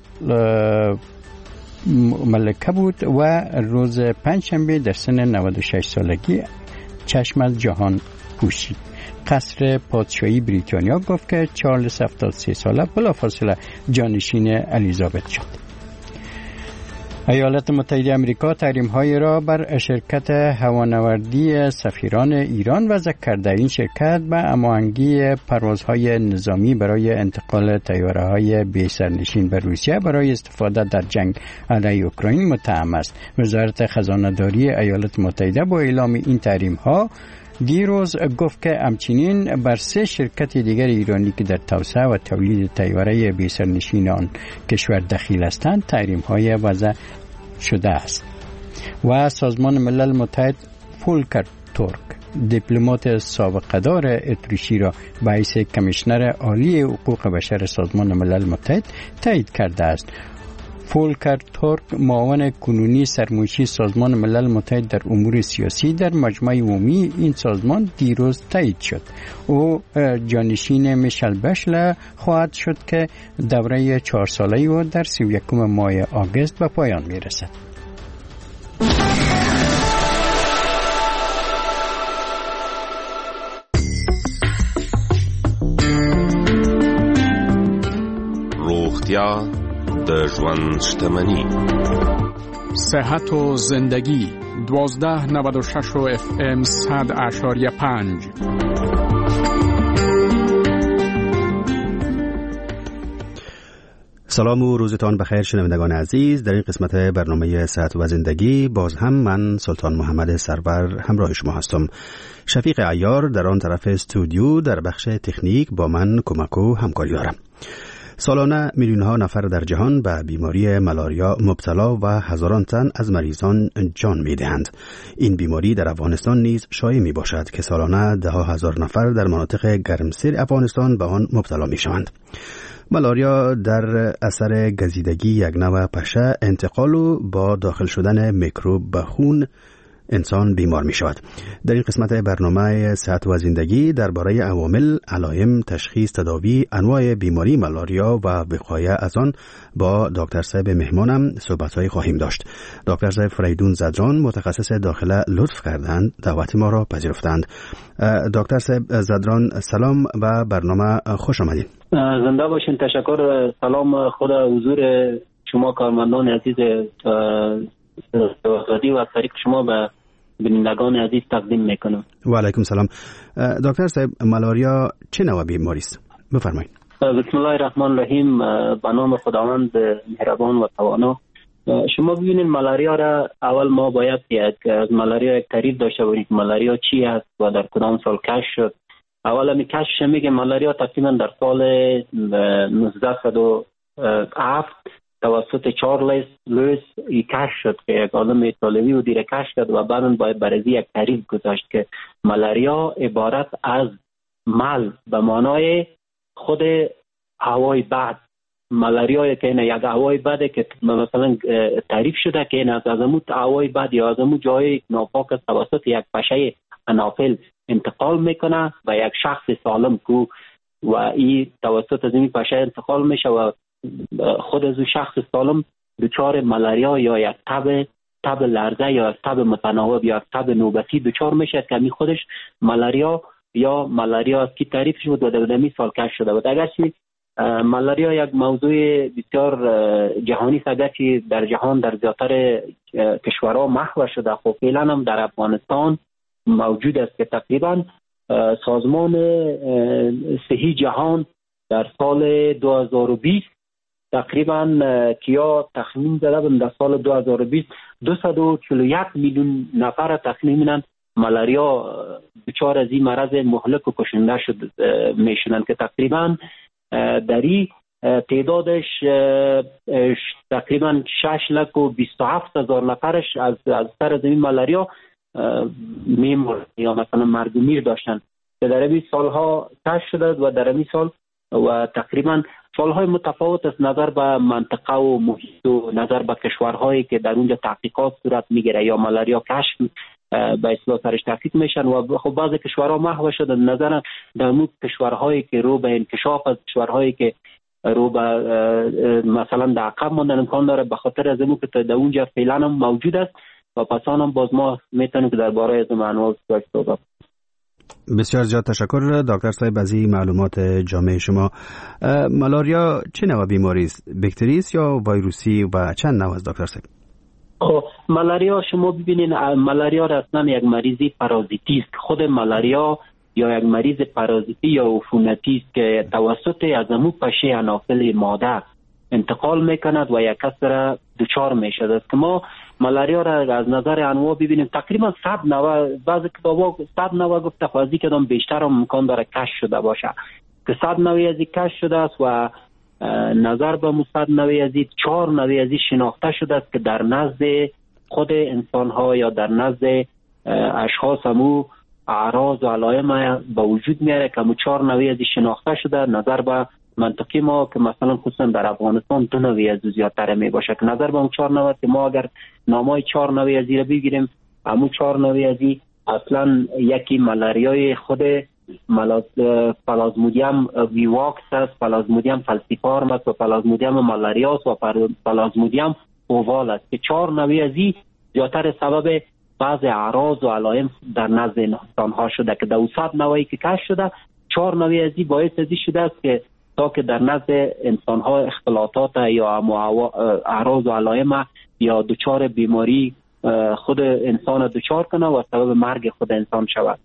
ملکه بود و روز پنجشنبه در سن نود و شش سالگی چشم از جهان پوشید. قصر پادشاهی بریتانیا گفت که چارلز هفتاد و سه ساله بلافاصله جانشین الیزابت شد. ایالات متحده آمریکا تحریم‌های را بر شرکت هوانوردی سفیران ایران وضع کرده. این شرکت به هماهنگی پروازهای نظامی برای انتقال طیاره‌های بی سرنشین به روسیه برای استفاده در جنگ علیه اوکراین متهم است. وزارت خزانه‌داری ایالات متحده با اعلام این تحریم‌ها دیروز گفت که همچنین بر سه شرکت دیگر ایرانی که در توسعه و تولید طیاره بی سرنشین آن کشور دخیل هستند تحریم‌های وضع شده است. و سازمان ملل متحد فولکر تورک، دیپلمات سابقه‌دار اتریشی را به حیث کمیشنر عالی حقوق بشر سازمان ملل متحد تایید کرده است. فولکر تورک، معاون کنونی سرمایشی سازمان ملل متحد در امور سیاسی در مجمع عمومی این سازمان دیروز تایید شد. او جانشین میشل بشل خواهد شد که دوره چهار ساله او در سی و یکم ماه آگوست به پایان میرسد. روغتیا د ژوند شتمنی. صحت و زندگی دوازده نود و شش و اف ام صد اشاریه پنج. سلام و روزتان بخیر شنوندگان عزیز. در این قسمت برنامه صحت و زندگی باز هم من سلطان محمد سرور همراه شما هستم. شفیق عیار در آن طرف استودیو در بخش تکنیک با من کمک و همکاری دارم. سالانه میلیون ها نفر در جهان به بیماری ملاریا مبتلا و هزاران تن از مریضان جان میدهند. این بیماری در افغانستان نیز شایع می باشد که سالانه ده هزار نفر در مناطق گرمسیر افغانستان به آن مبتلا می شوند. ملاریا در اثر گزیدگی یک نوع پشه انتقال و با داخل شدن میکروب به خون انسان بیمار می شود. در این قسمت برنامه صحت و زندگی درباره عوامل، علائم، تشخیص، تداوی، انواع بیماری ملاریا و وقایه از آن با دکتر صاحب مهمانم صحبت‌های خواهیم داشت. دکتر صاحب فریدون زدران متخصص داخله لطف کردند، دعوت ما را پذیرفتند. دکتر صاحب زدران سلام و برنامه خوش آمدید. زنده باشین. تشکر. سلام خود حضور شما کارمندان عزیز آزادی و از طریق شما به بینندگان عزیز تقدیم میکنم. و علیکم سلام. دکتر صاحب ملاریا چه نوع بیماری است؟ بفرمایید. بسم الله الرحمن الرحیم. به نام خداوند مهربان و توانا. شما ببینید ملاریا را اول ما باید یک از ملاریا یک تعریف داشته باشیم. ملاریا چی است و در کدام سال کشف شد؟ اول می کشف میگه ملاریا تقریبا در سال نوزده و هفت توسط چارلز لوئیس کشف شد که یک عالم ایتالیایی و دیر کشف کرد و بعداً باید برای یک تعریف گذاشت که ملاریا عبارت از مل به معنای خود هوای بد. ملاریا که این یک هوای بده که مثلا تعریف شده که این از ازموت هوای بد یا ازموت جای ناپاک توسط یک پشه انافل انتقال میکنه و یک شخص سالم کو و این توسط از این پشه انتقال میشه و خود از شخص سالم دچار ملاریا یا یک تب تب لرزه یا تب متناوب یا تب نوبتی دچار میشه که می خودش ملاریا یا ملاریا از کی تعریف شد و در دمی سال کشف شده بود. اگرچه ملاریا یک موضوع بسیار جهانی است، اگرچه در جهان در زیاتر کشورها محو شده، خب فعلا هم در افغانستان موجود است که تقریبا سازمان صحی جهان در سال دو هزار و بیست تقریبا کیا تخمین زده در سال دو هزار و بیست دویست و چهل و یک میلیون نفر تخمین ملاریا دچار از این مرض مهلک و کشنده شد میشنن که تقریبا در این تعدادش تقریبا شش لک و بیست و هفت هزار نفرش از از سر زمین ملاریا میمرد یا مثلا مرگ و میر داشتن که در این سالها کشف شده و در این سال و تقریبا سالهای متفاوت از نظر به منطقه و محیط و نظر به کشورهایی که در اونجا تحقیقات صورت میگیره یا ملاریا کشف به اصطلاح سرش تحقیق میشن و خب بعضی کشورها محو شده نظر در اون کشورهایی که رو به انکشاف از کشورهایی که رو به مثلا در عقب ماندن امکان داره به خاطر از اینکه که در اونجا فعلا هم موجود است و پسان هم باز ما میتونیم که درباره از منوال صحبت. بسیار زیاد تشکر دکتر صاحب از این معلومات جامع شما. ملاریا چه نوع بیماری است؟ باکتری است یا ویروسی و چند نوع است دکتر صاحب؟ خب ملاریا شما ببینید ملاریا اصلا یک مریضی پارازیتی است. خود ملاریا یا یک مریض پارازیتی یا عفونتی است که توسط از امو پشه انافل ماده انتقال میکند و یک کس را دچار میشد است که ما ملاریا را از نظر انواع ببینیم تقریبا صد نوع بعضی کتابا صد نوع گفته خواهی که دام بیشتر هم امکان داره کشف شده باشه که صد نوعی از این کشف شده است و نظر به صد نوعی از این چهار نوعی از این شناخته شده است که در نزد خود انسان ها یا در نزد اشخاص همو اعراض و علائم به وجود میاره که همو چهار نوعی از این شناخته شده. نظر به منطقی ما که مثلا خصوصا در افغانستان دو نوعی از زیادتر می باشه که نظر به اون چهار نوع که ما اگر نامای چهار نوعی از این رو بگیریم همون چهار نوعی از این اصلا یکی ملاریای خود ملاز پلازمودیم ویواکس است، پلازمودیم فالسیپارم است و پلازمودیم ملاریاس و پلازمودیم اووال است که چهار نوعی از این زیادتر سبب بعض اعراض و علائم در نزد انسان ها شده که در صد نوعی که کشف شده چهار نوعی از این باعث ازی شده است که تا که در نزد انسان ها اختلاطات یا اعراض و علائم یا دچار بیماری خود انسان دچار کنه و سبب مرگ خود انسان شود.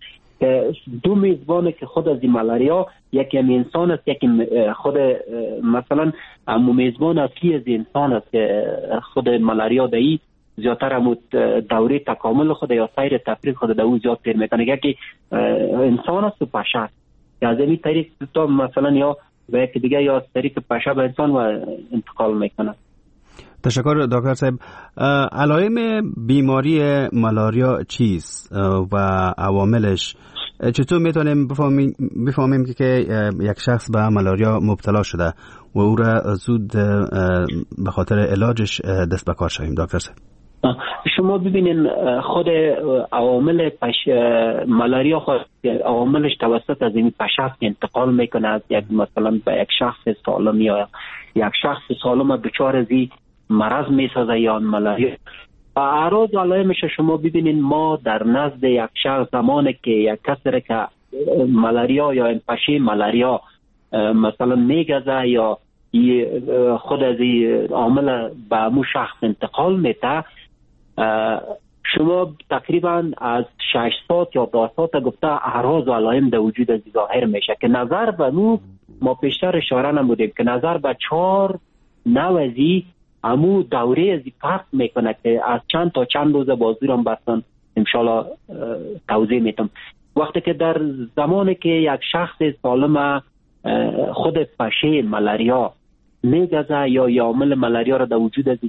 دو میزبانه که خود از این ملاریا یکی هم انسان است یکی خود مثلا همون میزبان اصلی از انسان است که خود ملاریا دایی زیادتر همون دوره تکامل خود یا سیر تفریق خود دو زیاد تیر میکنه. یکی انسان است و پشه است که از این طریق تا مثلا یا و یکی دیگه یا از طریق پشه به انسان و انتقال میکنه. تشکر دکتر صاحب. علائم بیماری ملاریا چیست و عواملش؟ چطور میتونیم بفهمیم بفهمیم که یک شخص به ملاریا مبتلا شده و او را زود به خاطر علاجش دست به کار شویم دکتر صاحب؟ شما ببینین خود عوامل پش ملاریا خود عواملش توسط از این پشه انتقال میکنه از یک مثلا به یک شخص سالم یا یک شخص سالم دچار از مرض میسازه یا ملاریا. اعراض علائمش شما ببینین ما در نزد یک شخص زمانی که یک کسی که ملاریا یا این پشه ملاریا مثلا میگذه یا خود از عامل به مو شخص انتقال میده، شما تقریبا از شش ساعت یا ده ساعت گفته اعراض و علائم در وجود از ظاهر میشه که نظر به نو ما پیشتر اشاره نمودیم که نظر به چهار نوزی امو دوره از فرق میکنه که از چند تا چند روز بازورم برسن انشالله توضیح میتم. وقتی که در زمانی که یک شخص سالم خود پشه ملاریا میگذه یا یامل ملاریا را در وجود از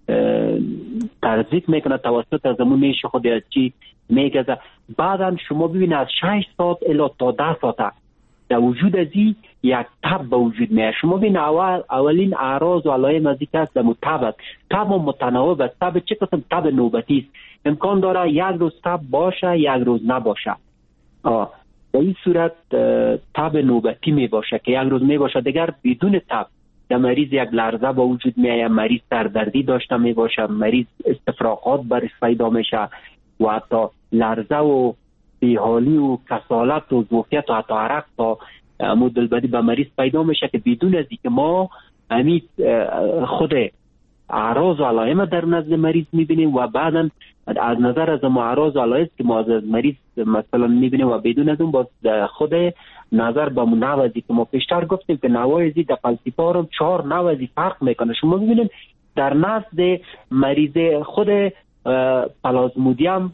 ترزیق میکنه توسط از امون نیش خود از چی میگذه، بعدا شما ببینید از شش ساعت الی تا ده ساعت در وجود از یک تب به وجود میاد. شما ببین اول اولین اعراض و علائم از این که دمو تب است. تب متناوب است. تب چه قسم؟ تب نوبتی است. امکان داره یک روز تب باشه یک روز نباشه. آه در این صورت تب نوبتی می باشه که یک روز می باشه دیگر بدون تب. در مریض یک لرزه به وجود میاد، مریض سردردی داشته می باشه، مریض استفراغات برش پیدا میشه و حتی لرزه و بیحالی و کسالت و ضعفیت و حتی عرق تا مدلبدی به مریض پیدا میشه که بدون از اینکه ما همین خود اعراض و علائم در نزد مریض میبینیم و بعدا از نظر از ما اعراض و علائم که ما از مریض مثلا میبینیم و بدون از اون با خود نظر به نوازی که ما پیشتر گفتیم که نوازی در فلسفارم چهار نوازی فرق میکنه. شما ببینید در نزد مریض خود پلازمودیم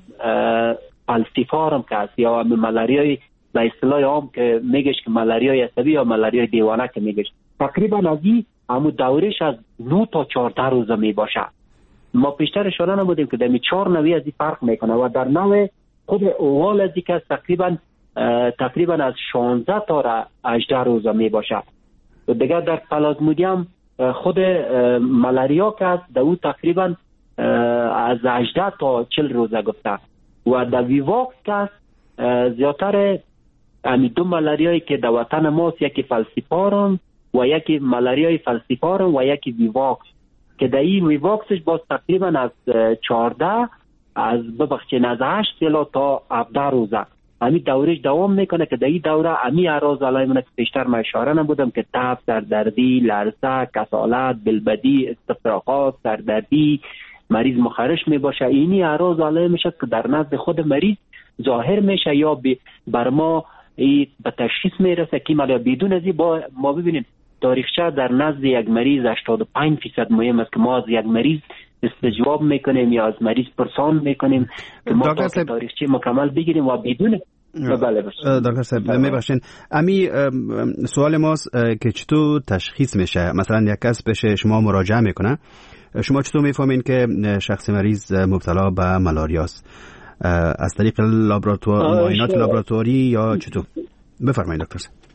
فلسفارم که است یا ملاریای به اصطلاح عام که میگش که ملاریای عصبی یا ملاریای دیوانه که میگش تقریبا از این همون دورش از نه تا چهارده روزه می باشه. ما پیشتر اشاره نمودیم که در می چهار نوی از این فرق میکنه و در نوع خود اوال از این که تقریبا تقریبا از شانزده تا هجده روزه می باشه. و دیگر در پلازمودیم خود ملاریا که است در او تقریبا از هجده تا چهل روزه گفته و در ویواکس که است زیادتر امی دو ملاریایی که در وطن ماست یکی فلسفارم و یکی ملاریای فلسفارم و یکی ویواکس که در این ویواکسش باز تقریبا از چهارده از ببخشید از هشت الی تا هفده روزه امی دورش دوام میکنه که در این دوره امی اعراض علائم که پیشتر من اشاره نبودم که تب، سردردی، لرزه، کسالت، بلبدی، استفراغات، سردردی، مریض مخرش می باشه. اینی اعراض علائم میشه که در نزد خود مریض ظاهر میشه یا بر ما به تشخیص میرسه که مالا بدون از با ما ببینید تاریخچه در نزد یک مریض هشتاد و پنج درصد مهم است که ما از یک مریض استجواب میکنیم یا از مریض پرسان میکنیم که ما تاریخچه مکمل بگیریم و بدون بله دکتر صاحب میبخشین امی سوال ماست که چطور تشخیص میشه؟ مثلا یک کس پیش شما مراجعه میکنه، شما چطور میفهمین که شخص مریض مبتلا به ملاریاست؟ از طریق لابراتوار معاینات لابراتواری یا چطور؟ بفرمایید دکتر صاحب.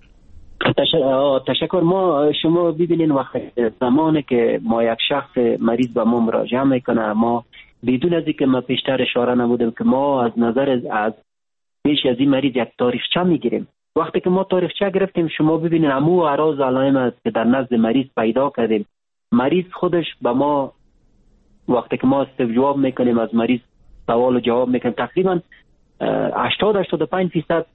تشکر. ما شما ببینین وقت زمانی که ما یک شخص مریض به ما مراجعه میکنه ما بدون از اینکه ما پیشتر اشاره نمودیم که ما از نظر از پیش از این مریض یک تاریخچه میگیریم. وقتی که ما تاریخچه گرفتیم شما ببینین همو اعراض علائم است که در نزد مریض پیدا کردیم. مریض خودش به ما وقتی که ما استجواب میکنیم از مریض سوال و جواب میکنیم تقریبا هشتاد هشتاد و پنج درصد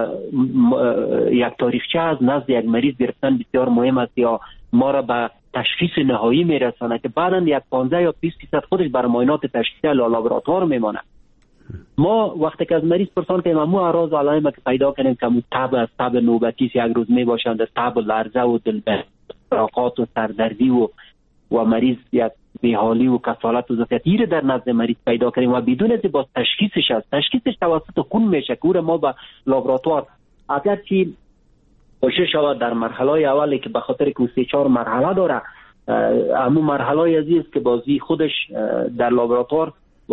یک تاریخچه از نزد یک مریض گرفتن بسیار مهم است یا ما را به تشخیص نهایی میرسانه که بعدا یک پانزده یا بیست درصد خودش بر معاینات تشخیصی لابراتوار میمانه. ما وقتی که از مریض پرسان کنیم همو اعراض علائم که پیدا کنیم که همون تب است، تب نوبتی است یک روز میباشند، تب و لرزه و دلبراقات و سردردی و و مریض یک بیحالی و کسالت و ضعفیت در نزد مریض پیدا کنیم و بدون از باز تشخیصش است. تشخیصش توسط خون میشه که ما با لابراتوار اگر چی کوشش شود در مرحله اولی که به خاطر که سه چهار مرحله داره، همون مرحله عزیز که بازی خودش در لابراتوار و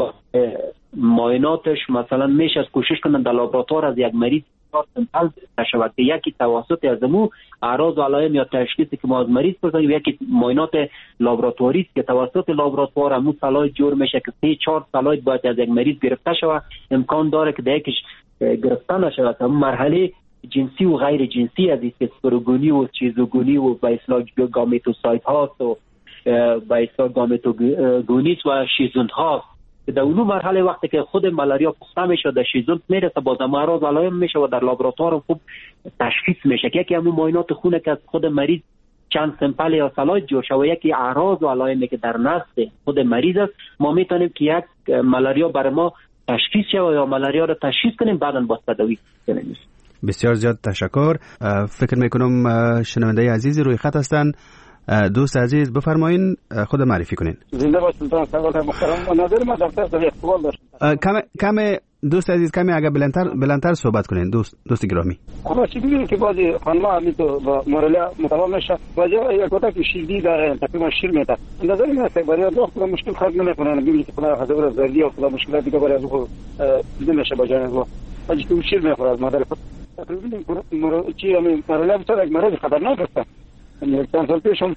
معایناتش مثلا میشه از کوشش کنن در لابراتوار از یک مریض سمپل شود که یکی توسط از مو اعراض و علائم یا تشخیصی که ما از مریض بکنیم، یکی معاینات لابراتواری است که توسط لابراتوار همون سلاید جور میشه که سه چهار سلاید باید از یک مریض گرفته شود. امکان داره که در یکیش گرفته نشود. همون مرحله جنسی و غیر جنسی از است که سپروگونی و چیزوگونی و به اصطلاح گامیتوسایت هاست و به اصطلاح گامیتوگونیت و شیزونت هاست. در اون مرحله وقتی که خود ملاریا پخته میشه در شیزونت میرسه، باز اعراض علائم میشه و در لابراتوار خوب تشخیص میشه که یکی همون معاینات خونه که از خود مریض چند سمپل یا سلاید جور شده و یکی اعراض و علائمی که در نزد خود مریض است، ما میتونیم که یک ملاریا برای ما تشخیص شود یا ملاریا رو تشخیص کنیم بعداً با تداوی کنیم. بسیار زیاد تشکر. فکر میکنم شنونده عزیزی روی خط هستن. دوست عزیز بفرمایین خود معرفی کنین. زنده باشید سلطان سرور محترم. نظر ما دکتر صاحب سوال داشت. کم کم دوست عزیز کمی اگه بلندتر بلندتر صحبت کنین دوست دوست گرامی. خب چی میگین که بعضی خانم‌ها همی تو با مورلا متوام میشه و جا یک وقتا که شیردی داره تقریبا شیر میاد. نظر من است برای دو مشکل خود نمیکنه، ببینید که خدا حضور زردی و خدا مشکلات دیگه برای از او نمیشه با جان او. اگه تو شیر میخوره از مادر خود. تقریبا مورلا چی همین مورلا بسیار یک مرض خطرناک است. یعنی چند سال پیش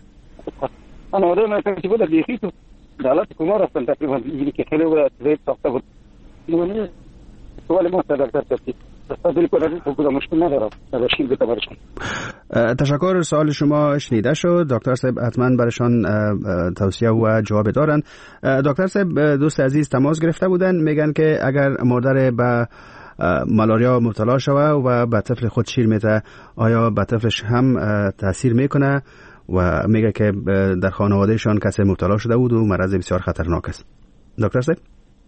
انا وده ما كانش بقول لك يخيطوا دعلات كمار اصلا تقريبا يجي كده خلوه زي تاخد نوني سوال ما تقدر تفسير استاذ الكل بوده مشكله نداره داشتیم به تبرشون. تشکر. سوال شما شنیده شد. دکتر صاحب حتما برایشان توصیه و جواب دارن. دکتر صاحب دوست عزیز تماس گرفته بودن، میگن که اگر مادر به مالاریا مبتلا شوه و به طفل خود شیر میده آیا به طفلش هم تاثیر میکنه و میگه که در خانوادهشان کسی مبتلا شده بود و مرض بسیار خطرناک است. دکتر صاحب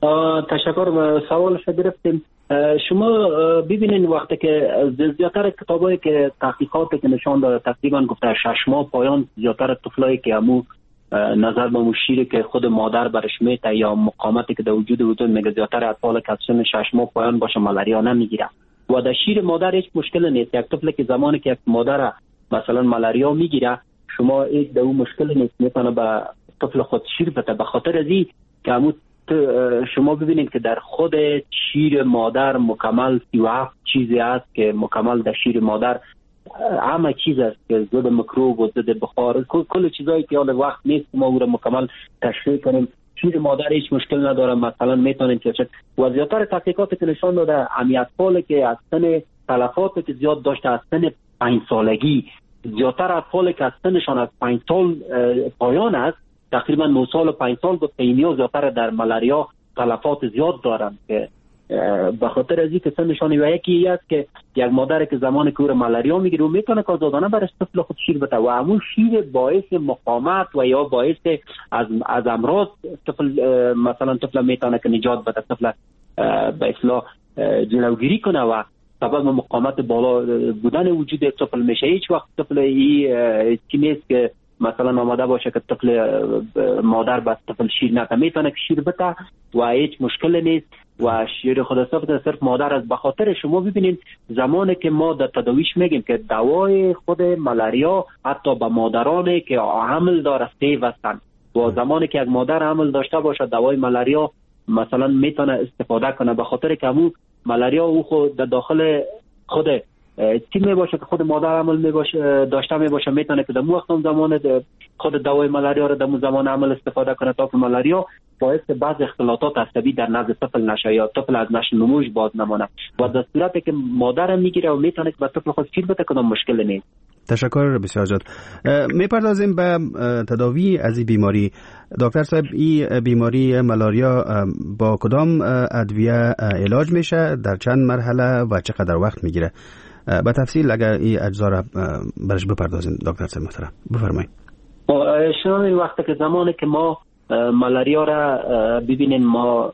تشکر. سوالش گرفتیم. شما ببینید وقتی که زیاتر کتابایی که تحقیقاتی که نشان داده تقریبا گفته شش ماه پایان زیاتر طفلایی که همو نظر به مشیری که خود مادر برش میته یا مقاومتی که در وجود وجود میگه زیاتر اطفال که سن شش ماه پایان باشه ملاریا نمیگیره و در شیر مادر هیچ مشکل نیست. یک طفل که زمانی که یک مادر مثلا ملاریا میگیره شما یک در اون مشکل نیست، میتونه به طفل خود شیر بده. به خاطر ازی که همون شما ببینید که در خود شیر مادر مکمل سی و هفت چیزی هست که مکمل در شیر مادر همه چیز است که ضد میکروب و ضد بخار کل چیزایی که حال وقت نیست ما او را مکمل تشریح کنیم. شیر مادر هیچ مشکل نداره. مثلا میتونیم که و زیادتر تحقیقاتی که نشان داده امی اطفالی که از سن تلفات که زیاد داشته از سن پنج سالگی، زیادتر اطفالی که از سنشان از پنج سال پایان است تقریبا نه سال و پنج سال گفته اینیا زیادتر در ملاریا تلفات زیاد دارند که به خاطر از اینکه سنشان و یکی است که یک مادر که زمانی که او ملاریا میگیره و میتونه که آزادانه برای طفل خود شیر بده و همون شیر باعث مقاومت و یا باعث از از امراض طفل مثلا طفل میتونه که نجات بده، طفل به اصطلاح جلوگیری کنه و سبب مقاومت بالا بودن وجود طفل میشه. هیچ وقت طفل ای چی نیست که مثلا آماده باشه که طفل مادر به طفل شیر نده، میتونه که شیر بده و هیچ مشکل نیست و شیر خود صرف صرف مادر است. به خاطر شما ببینید زمانی که ما در تداویش میگیم که دوای خود ملاریا حتی به مادرانی که حمل داره سیو هستند و زمانی که یک مادر حمل داشته باشه دوای ملاریا مثلا میتونه استفاده کنه، به خاطر که همون ملاریا او خود در داخل خود چی می باشه که خود مادر عمل می باشه داشته می باشه میتونه که در مو وقت زمان خود دوای ملاریا رو در مو زمان عمل استفاده کنه تا که ملاریا باعث بعض اختلالات عصبی در نزد طفل نشه یا طفل از نشو نموش باز نمونه و در صورتی که مادر میگیره و میتونه که به طفل خود شیر بده کدام مشکل نیست. تشکر بسیار زیاد. میپردازیم به تداوی از این بیماری. دکتر صاحب این بیماری ملاریا با کدام ادویه علاج میشه، در چند مرحله و چقدر وقت میگیره؟ به تفصیل اگر این اجزا را برش بپردازیم دکتر صاحب محترم بفرمایید. شما این وقتی که زمانی که ما ملاریا را ببینین ما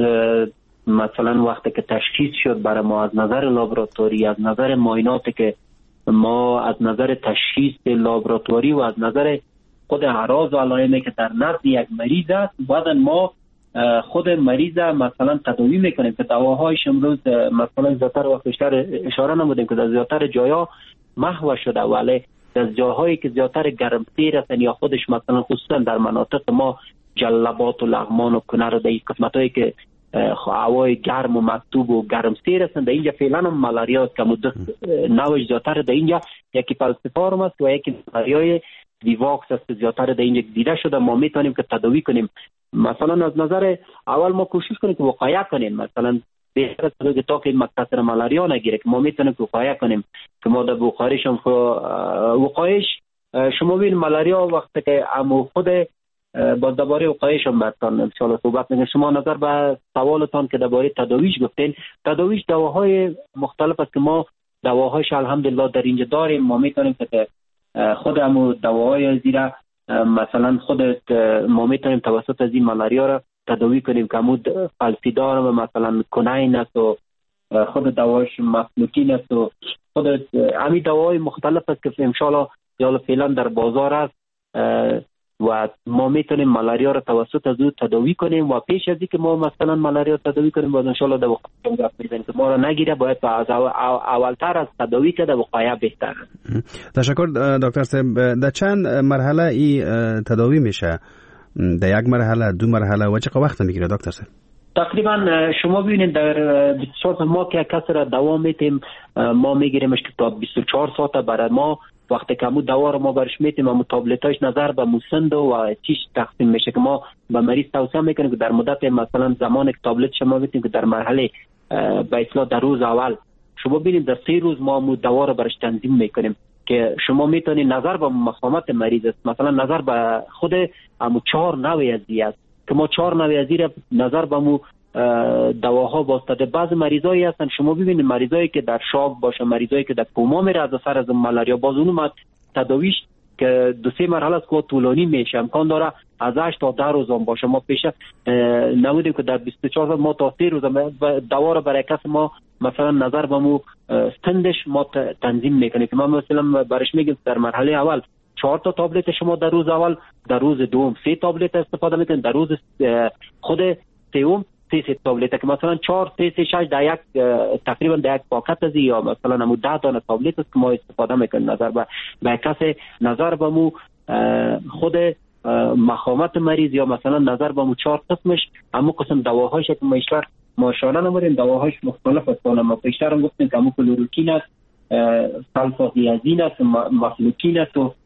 مثلا وقتی که تشخیص شد برای ما از نظر لابراتواری، از نظر معایناتی که ما از نظر تشخیص لابراتواری و از نظر خود اعراض و علائمی که در نزد یک مریض است بعد ما خود مریض مثلا تداوی میکنیم که دواهایش امروز مثلا زیادتر وقت بیشتر اشاره نمودیم که در زیادتر جایا محو شده، ولی در جاهایی که زیادتر گرمسیر هستن یا خودش مثلا خصوصا در مناطق ما جلبات و لغمان و کنر و در قسمتایی که هوای گرم و مکتوب و گرمسیر هستن، در اینجا فعلا هم ملاریا است که مدت نوش زیادتر در اینجا یکی پلسیفارم است و یکی ملاریای دیواکس است زیادتر در اینجا دیده شده. ما میتونیم که تداوی کنیم. مثلا از نظر اول ما کوشش کنیم که وقایع کنیم، مثلا بهتر است که تا که مکتسر ملاریا نگیره که ما میتونیم که وقایع کنیم که ما در بخاریش هم وقایش شما ببین ملاریا وقتی که امو خود باز درباره وقایش هم براتون ان شاء الله صحبت می‌کنم. شما نظر به سوالتان که درباره تداویش گفتین، تداویش دواهای مختلف است که ما دواهاش الحمدلله در اینجا داریم. ما میتونیم که خود امو دواهای زیرا مثلا خود ما میتونیم توسط از این ملاریا را تداوی کنیم که امو فلسیدار و مثلا کناین است و خود دواش مفلوکین است و خود همین دواهای مختلف است که ان شاء الله یا فعلا در بازار است و ما میتونیم ملاریا را توسط از او تداوی کنیم و پیش از اینکه ما مثلا ملاریا تداوی کنیم باز ان شاء الله در وقایع گپ میزنیم که ما را نگیره، باید از اولتر از تداوی که در وقایع بهتر است. تشکر دکتر صاحب. در چند مرحله ای تداوی میشه؟ در یک مرحله، دو مرحله و چقدر وقت میگیره دکتر صاحب؟ تقریبا شما ببینید در بیست و چهار ساعت ما که کسی را دوا میتیم ما میگیریمش که تا بیست و چهار ساعت برای ما وقتی که مو دوا رو ما برش میتیم و تابلتاش نظر به موسند و چیش تقسیم میشه که ما به مریض توصیه میکنیم که در مدت مثلا زمان که تابلت شما میتیم که در مرحله به اصطلاح در روز اول شما ببینید در سه روز ما مو دوا رو برش تنظیم میکنیم که شما میتونید نظر به مقاومت مریض است، مثلا نظر به خود امو چهار نوع ازی است که ما چهار نوع ازی را نظر به مو دواها باستاده. بعض مریضایی هستن شما ببینید مریضایی که در شاک باشه، مریضایی که در کوما میره از اثر از ملاریا، باز اونم تداویش که دو سه مرحله است که طولانی میشه، امکان داره از هشت تا ده روز هم باشه. ما پیش نمودیم که در بیست و چهار ساعت ما تا سه روز دوا رو برای کس ما مثلا نظر به مو استندش ما تنظیم میکنیم که ما مثلا برش میگیم در مرحله اول چهار تا تابلت شما در روز اول، در روز دوم سه تابلت استفاده میکنید، در روز خود سوم سه سه تابلت که مثلا چهار سه سه شش در یک تقریبا در یک پاکت از یا مثلا همون ده دانه تابلت است که ما استفاده میکنیم. نظر به به کسی نظر به مو خود مقاومت مریض یا مثلا نظر به مو چهار قسمش همون قسم دواهاش که ما ایشتر ماشاءالله نمودیم دواهاش مختلف است. ما پیشتر هم گفتیم که همون کلوروکین است، سلفاگیازین است، مفلوکین است و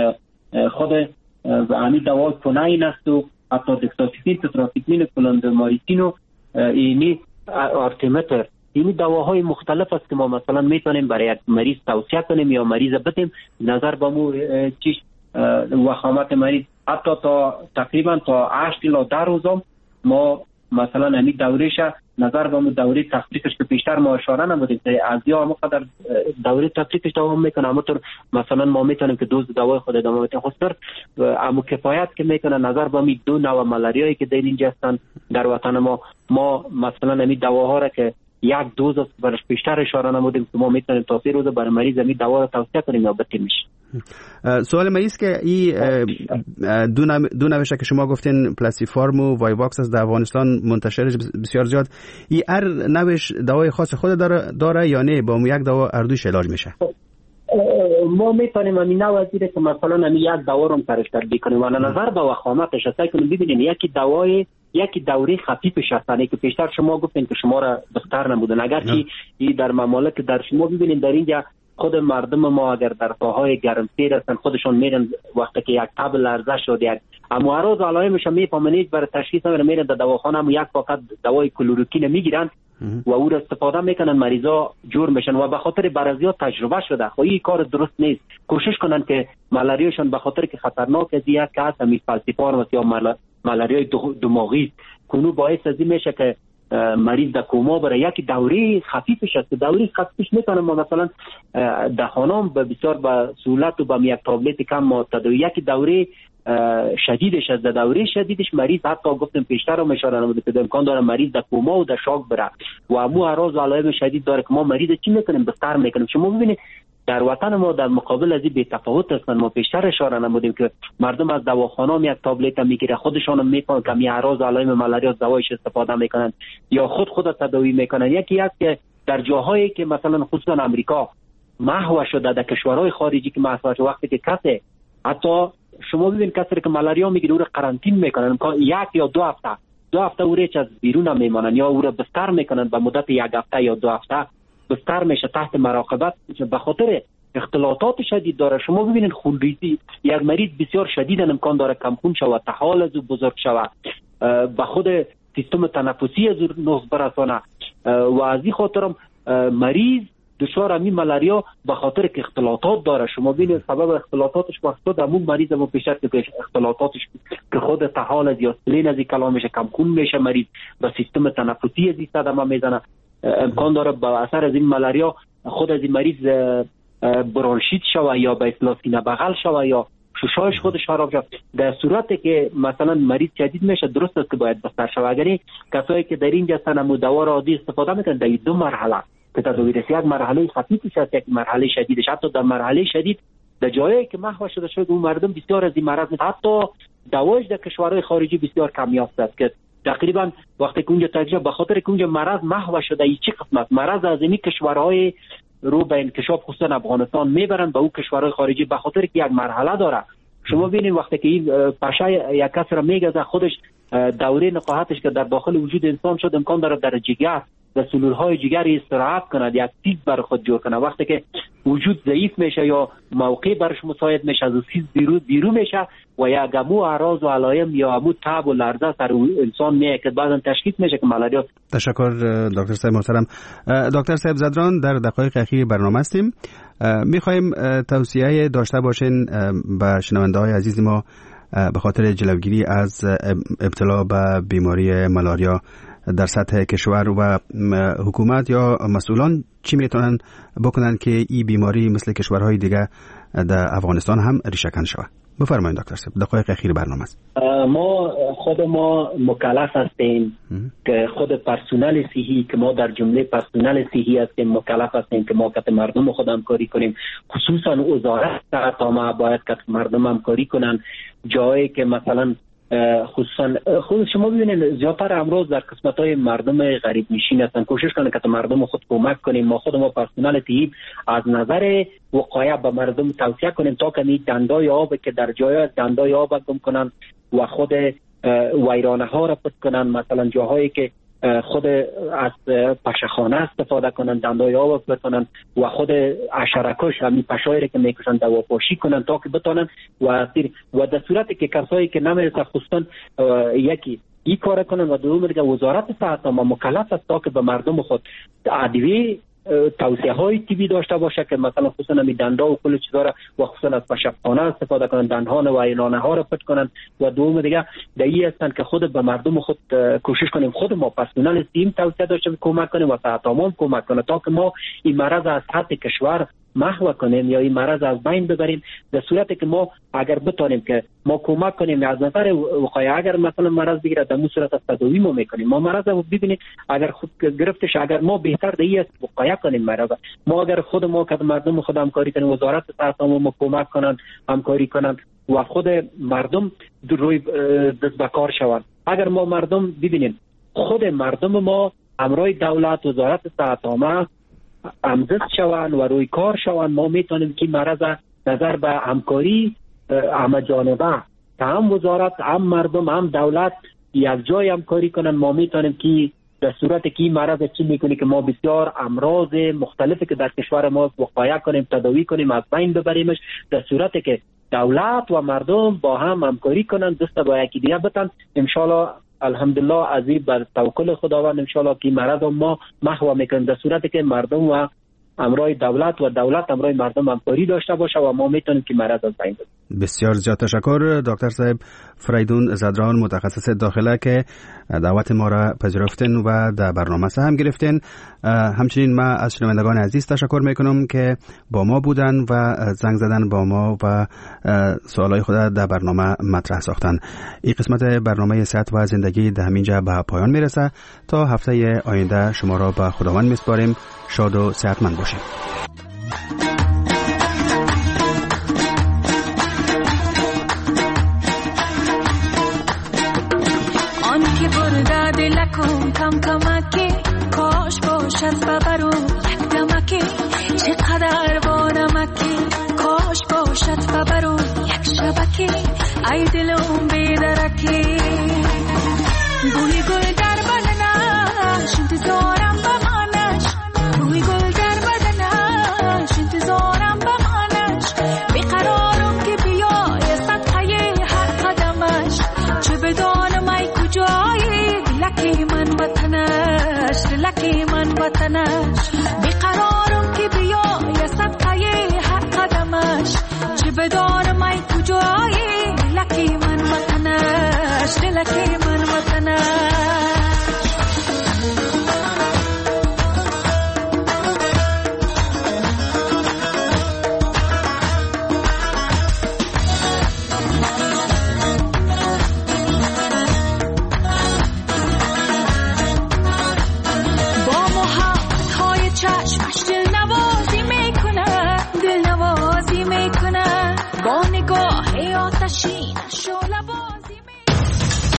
خود همین دوا کناین است و حتی دکساتیفین، تتراسیکلین، کلاندمایسین و اینی آرتیمتر. اینی دواهای مختلف است که ما مثلا میتونیم برای یک مریض توصیه کنیم یا مریض بدیم نظر به مو چیش وخامت مریض حتی تا تقریبا تا هشت الی ده روزم ما مثلا همین دورهش نظر به مو دوره تفریقش که پیشتر ما اشاره نمودیم که از یا همقدر دوره تفریقش دوام میکنه همونطور مثلا ما میتونیم که دوز دوای خود ادامه بدیم. خصوصا امو کفایت که میکنه نظر به می دو نوع ملاریایی که در اینجا هستن در وطن ما ما مثلا همین دواها را که یک دوز برش بیشتر اشاره نمودیم که ما میتونیم تا سه روز برای مریض همین دوا را توصیه کنیم یا بدیمش. سوال ما است که این دو دو نوشه که شما گفتین پلاسیفارم و وایواکس از در افغانستان منتشر بسیار زیاد، این هر نوش دوای خاص خود داره داره یا نه با یک دوا اردوش علاج میشه؟ ما میتونیم همین نوع ازیره که مثلا همین یک دوا رو سرش تطبیق کنیم و نظر به وخامتش سعی کنیم ببینیم یکی دوای یکی دوره خفیفش هستن که پیشتر شما گفتین که شما را بختر نمودن، اگر که این در ممالک در شما ببینین در اینجا خود مردم ما اگر در ساحای گرمسیر هستن خودشون میرن وقتی که یک تب لرزه شد یک اما عروض علائمش میفهمن برای تشخیص نمیرن میرن در دواخانه هم یک پاکت دوای کلوروکین میگیرن و او را استفاده میکنن مریضا جور میشن و به خاطر برازیا تجربه شده. خب این کار درست نیست. کوشش کنن که ملاریاشون به خاطر که خطرناک از یک که هست همی فلسیفارم یا ملاریای دماغی کنو باعث از این میشه که مریض در کوما برای یک دوره خفیفش است. دوره خفیفش میتونم ما مثلا در خانم به بسیار به سهولت و به یک تابلت کم ما تداوی یک دوره شدیدش از دوره شدیدش مریض حتی گفتم پیشتر هم اشاره نموده که امکان داره مریض در کوما و در شاک بره و امو اعراض و علائم شدید داره که ما مریض چی میکنیم بستر میکنیم. شما ببینید در وطن ما در مقابل از این بی تفاوت هستن. ما پیشتر اشاره نمودیم که مردم از دواخانه هم یک تابلت میگیره خودشون هم میفهمن که می اعراض و علائم ملاریا دوایش استفاده میکنن یا خود خود تداوی میکنن. یکی است که در جاهایی که مثلا خصوصا امریکا محو شده در کشورهای خارجی که محو شده. وقتی که کسی حتی شما ببین کسی که مالاریا میگیره او را قرنطین میکنن یک یا دو هفته دو هفته او ریچ از بیرون میمانن یا او را بستر میکنن به مدت یک هفته یا دو هفته بستر میشه تحت مراقبت به خاطر اختلاطات شدید داره. شما ببینید خونریزی یک مریض بسیار شدید امکان داره کمخون شود، طحال از او بزرگ شود، به خود سیستم تنفسی از او نقص برسانه و از این خاطرم مریض دچار همین مالاریا به خاطر که اختلاطات داره. شما ببینید سبب اختلاطاتش وقتا در مون مریض ما پیشتر که اختلاطاتش که خود طحال از یا سلین از این کلام میشه، کمخون میشه، مریض به سیستم تنفسی از این صدمه میزنه. امکان داره با اثر از این مالاریا خود از این مریض برانشیت شوه یا به اصطلاح سینه بغل شوه یا ششایش خودش خراب شد. در صورتی که مثلا مریض شدید میشه درست است که باید بستر شوه. اگر کسایی که در اینجا هستن دوا را عادی استفاده میکنن در دو مرحله که تداوی رسی، یک مرحله خفیفی است، یک مرحله شدیدش. حتی در مرحله شدید در جایی که محو شده شد اون مردم بسیار از این مرض حتی دواش در کشورهای خارجی بسیار کم یافته است که تقریبا وقتی که اونجا تجربه به خاطر که اونجا مرض محو شده ای چه قسمت مرض از این کشورهای رو به انکشاف خصوصا افغانستان میبرن به اون کشورهای خارجی به خاطر که یک مرحله داره. شما ببینید وقتی که این پشه یک کس را میگزه خودش دوره نقاهتش که در داخل وجود انسان شد امکان داره در جگر در سلولهای جگر استراحت کند، یک سیز بر خود جور کنه. وقتی که وجود ضعیف میشه یا موقع برش مساعد میشه از سیز بیرون بیرون میشه و یا گمو اعراض و علائم یا همو تب و لرزه سر انسان میه که بعداً تشخیص میشه که مالاریا. تشکر دکتر صاحب محترم. دکتر صاحب زدران در دقایق اخیر برنامه هستیم. میخوایم توصیه داشته باشین به شنونده های عزیز ما به خاطر جلوگیری از ابتلا به بیماری مالاریا در سطح کشور و حکومت یا مسئولان چی میتونن بکنن که این بیماری مثل کشورهای دیگه در افغانستان هم ریشه‌کن شود؟ بفرمایید دکتر صاحب، دقایق اخیر برنامه است. ما خود ما مکلف هستیم که خود پرسنل صحی که ما در جمله پرسنل صحی هستیم مکلف هستیم که ما کت مردم خود همکاری کنیم، خصوصا وزارت صحت ما باید کت مردم همکاری کنن. جایی که مثلا خصوصا خود شما ببینید زیادتر امروز در قسمت‌های مردم غریب نشین هستن، کوشش کنه که مردم خود کمک کنیم. ما خود ما پرسنل طبی از نظر وقایع به مردم توصیه کنیم تا که دندای آب که در جای دندای آب گم کنن و خود ویرانه ها را پس کنن، مثلا جاهایی که خود از پشخانه استفاده کنن، دندای آب بتونن و خود حشره‌کش همین پشایی که میکشن دواپاشی کنن تا که بتونن و و در صورتی که کسایی که نمیرسه خصوصا یکی این کار کنن و دوم دیگه وزارت صحت ما مکلف است تا که به مردم خود ادویه توصیه های طبی داشته باشه که مثلا خصوصا می دندا و کل چیزا را و خصوصا از پشخانه استفاده کنن، دندان و اینانه ها را پت کنن و دوم دیگه دایی هستن که خود به مردم خود کوشش کنیم خود ما پرسنل تیم توصیه داشته کمک کنیم و صحت عامه کمک کنه تا که ما این مرض از سطح کشور محو کنیم یا این مرض از بین ببریم. در صورتی که ما اگر بتونیم که ما کمک کنیم از نظر وقایع، اگر مثلا مرض بگیره در صورت از تداوی ما میکنیم. ما مرض رو ببینید اگر خود گرفتش اگر ما بهتر دیگه است وقایع کنیم مرض. ما اگر خود ما که مردم خود همکاری کنیم، وزارت صحت ما کمک کنن همکاری کنن و خود مردم روی دست به کار شوند. اگر ما مردم ببینیم خود مردم ما همراه دولت وزارت صحت عامه همدست شوند و روی کار شوند، ما میتونیم که مرض نظر به همکاری همه جانبه هم وزارت هم مردم هم دولت یک جای همکاری کنن. ما میتونیم که در صورت که این مرض چی میکنه که ما بسیار امراض مختلفی که در کشور ما وقایع کنیم، تداوی کنیم، از بین ببریمش. در صورتی که دولت و مردم با هم همکاری کنن، دست با یکی دیگه بتن، انشالله الحمدلله عزیز بر توکل خداوند انشالله که مرض ما محو میکنیم. در صورتی که مردم و امرای دولت و دولت امرای مردم همکاری داشته باشه و ما میتونیم که مرض از بین ببریم. بسیار زیاد تشکر دکتر صاحب فریدون زدران، متخصص داخله که دعوت ما را پذیرفتین و در برنامه هم گرفتین. همچنین ما از شنوندگان عزیز تشکر میکنم که با ما بودن و زنگ زدن با ما و سوالای خود در برنامه مطرح ساختن. این قسمت برنامه صحت و زندگی در همینجا به پایان میرسه. تا هفته آینده شما را به خداوند میسپاریم. شاد و صحتمند باشید. آن که برده دلکم کم کمکی کاش باشد ببرو یک دمکی چقدر با خبر و یک شبکه ای دلم بیدرکی بوی گل در بدنش انتظارم بمانش بوی گل در بدنش انتظارم بمانش بیقرارم که بیای صدقه هر قدمش چه بدانم ای کجایی دلکی من وطنش دلکی من وطنش بیقرار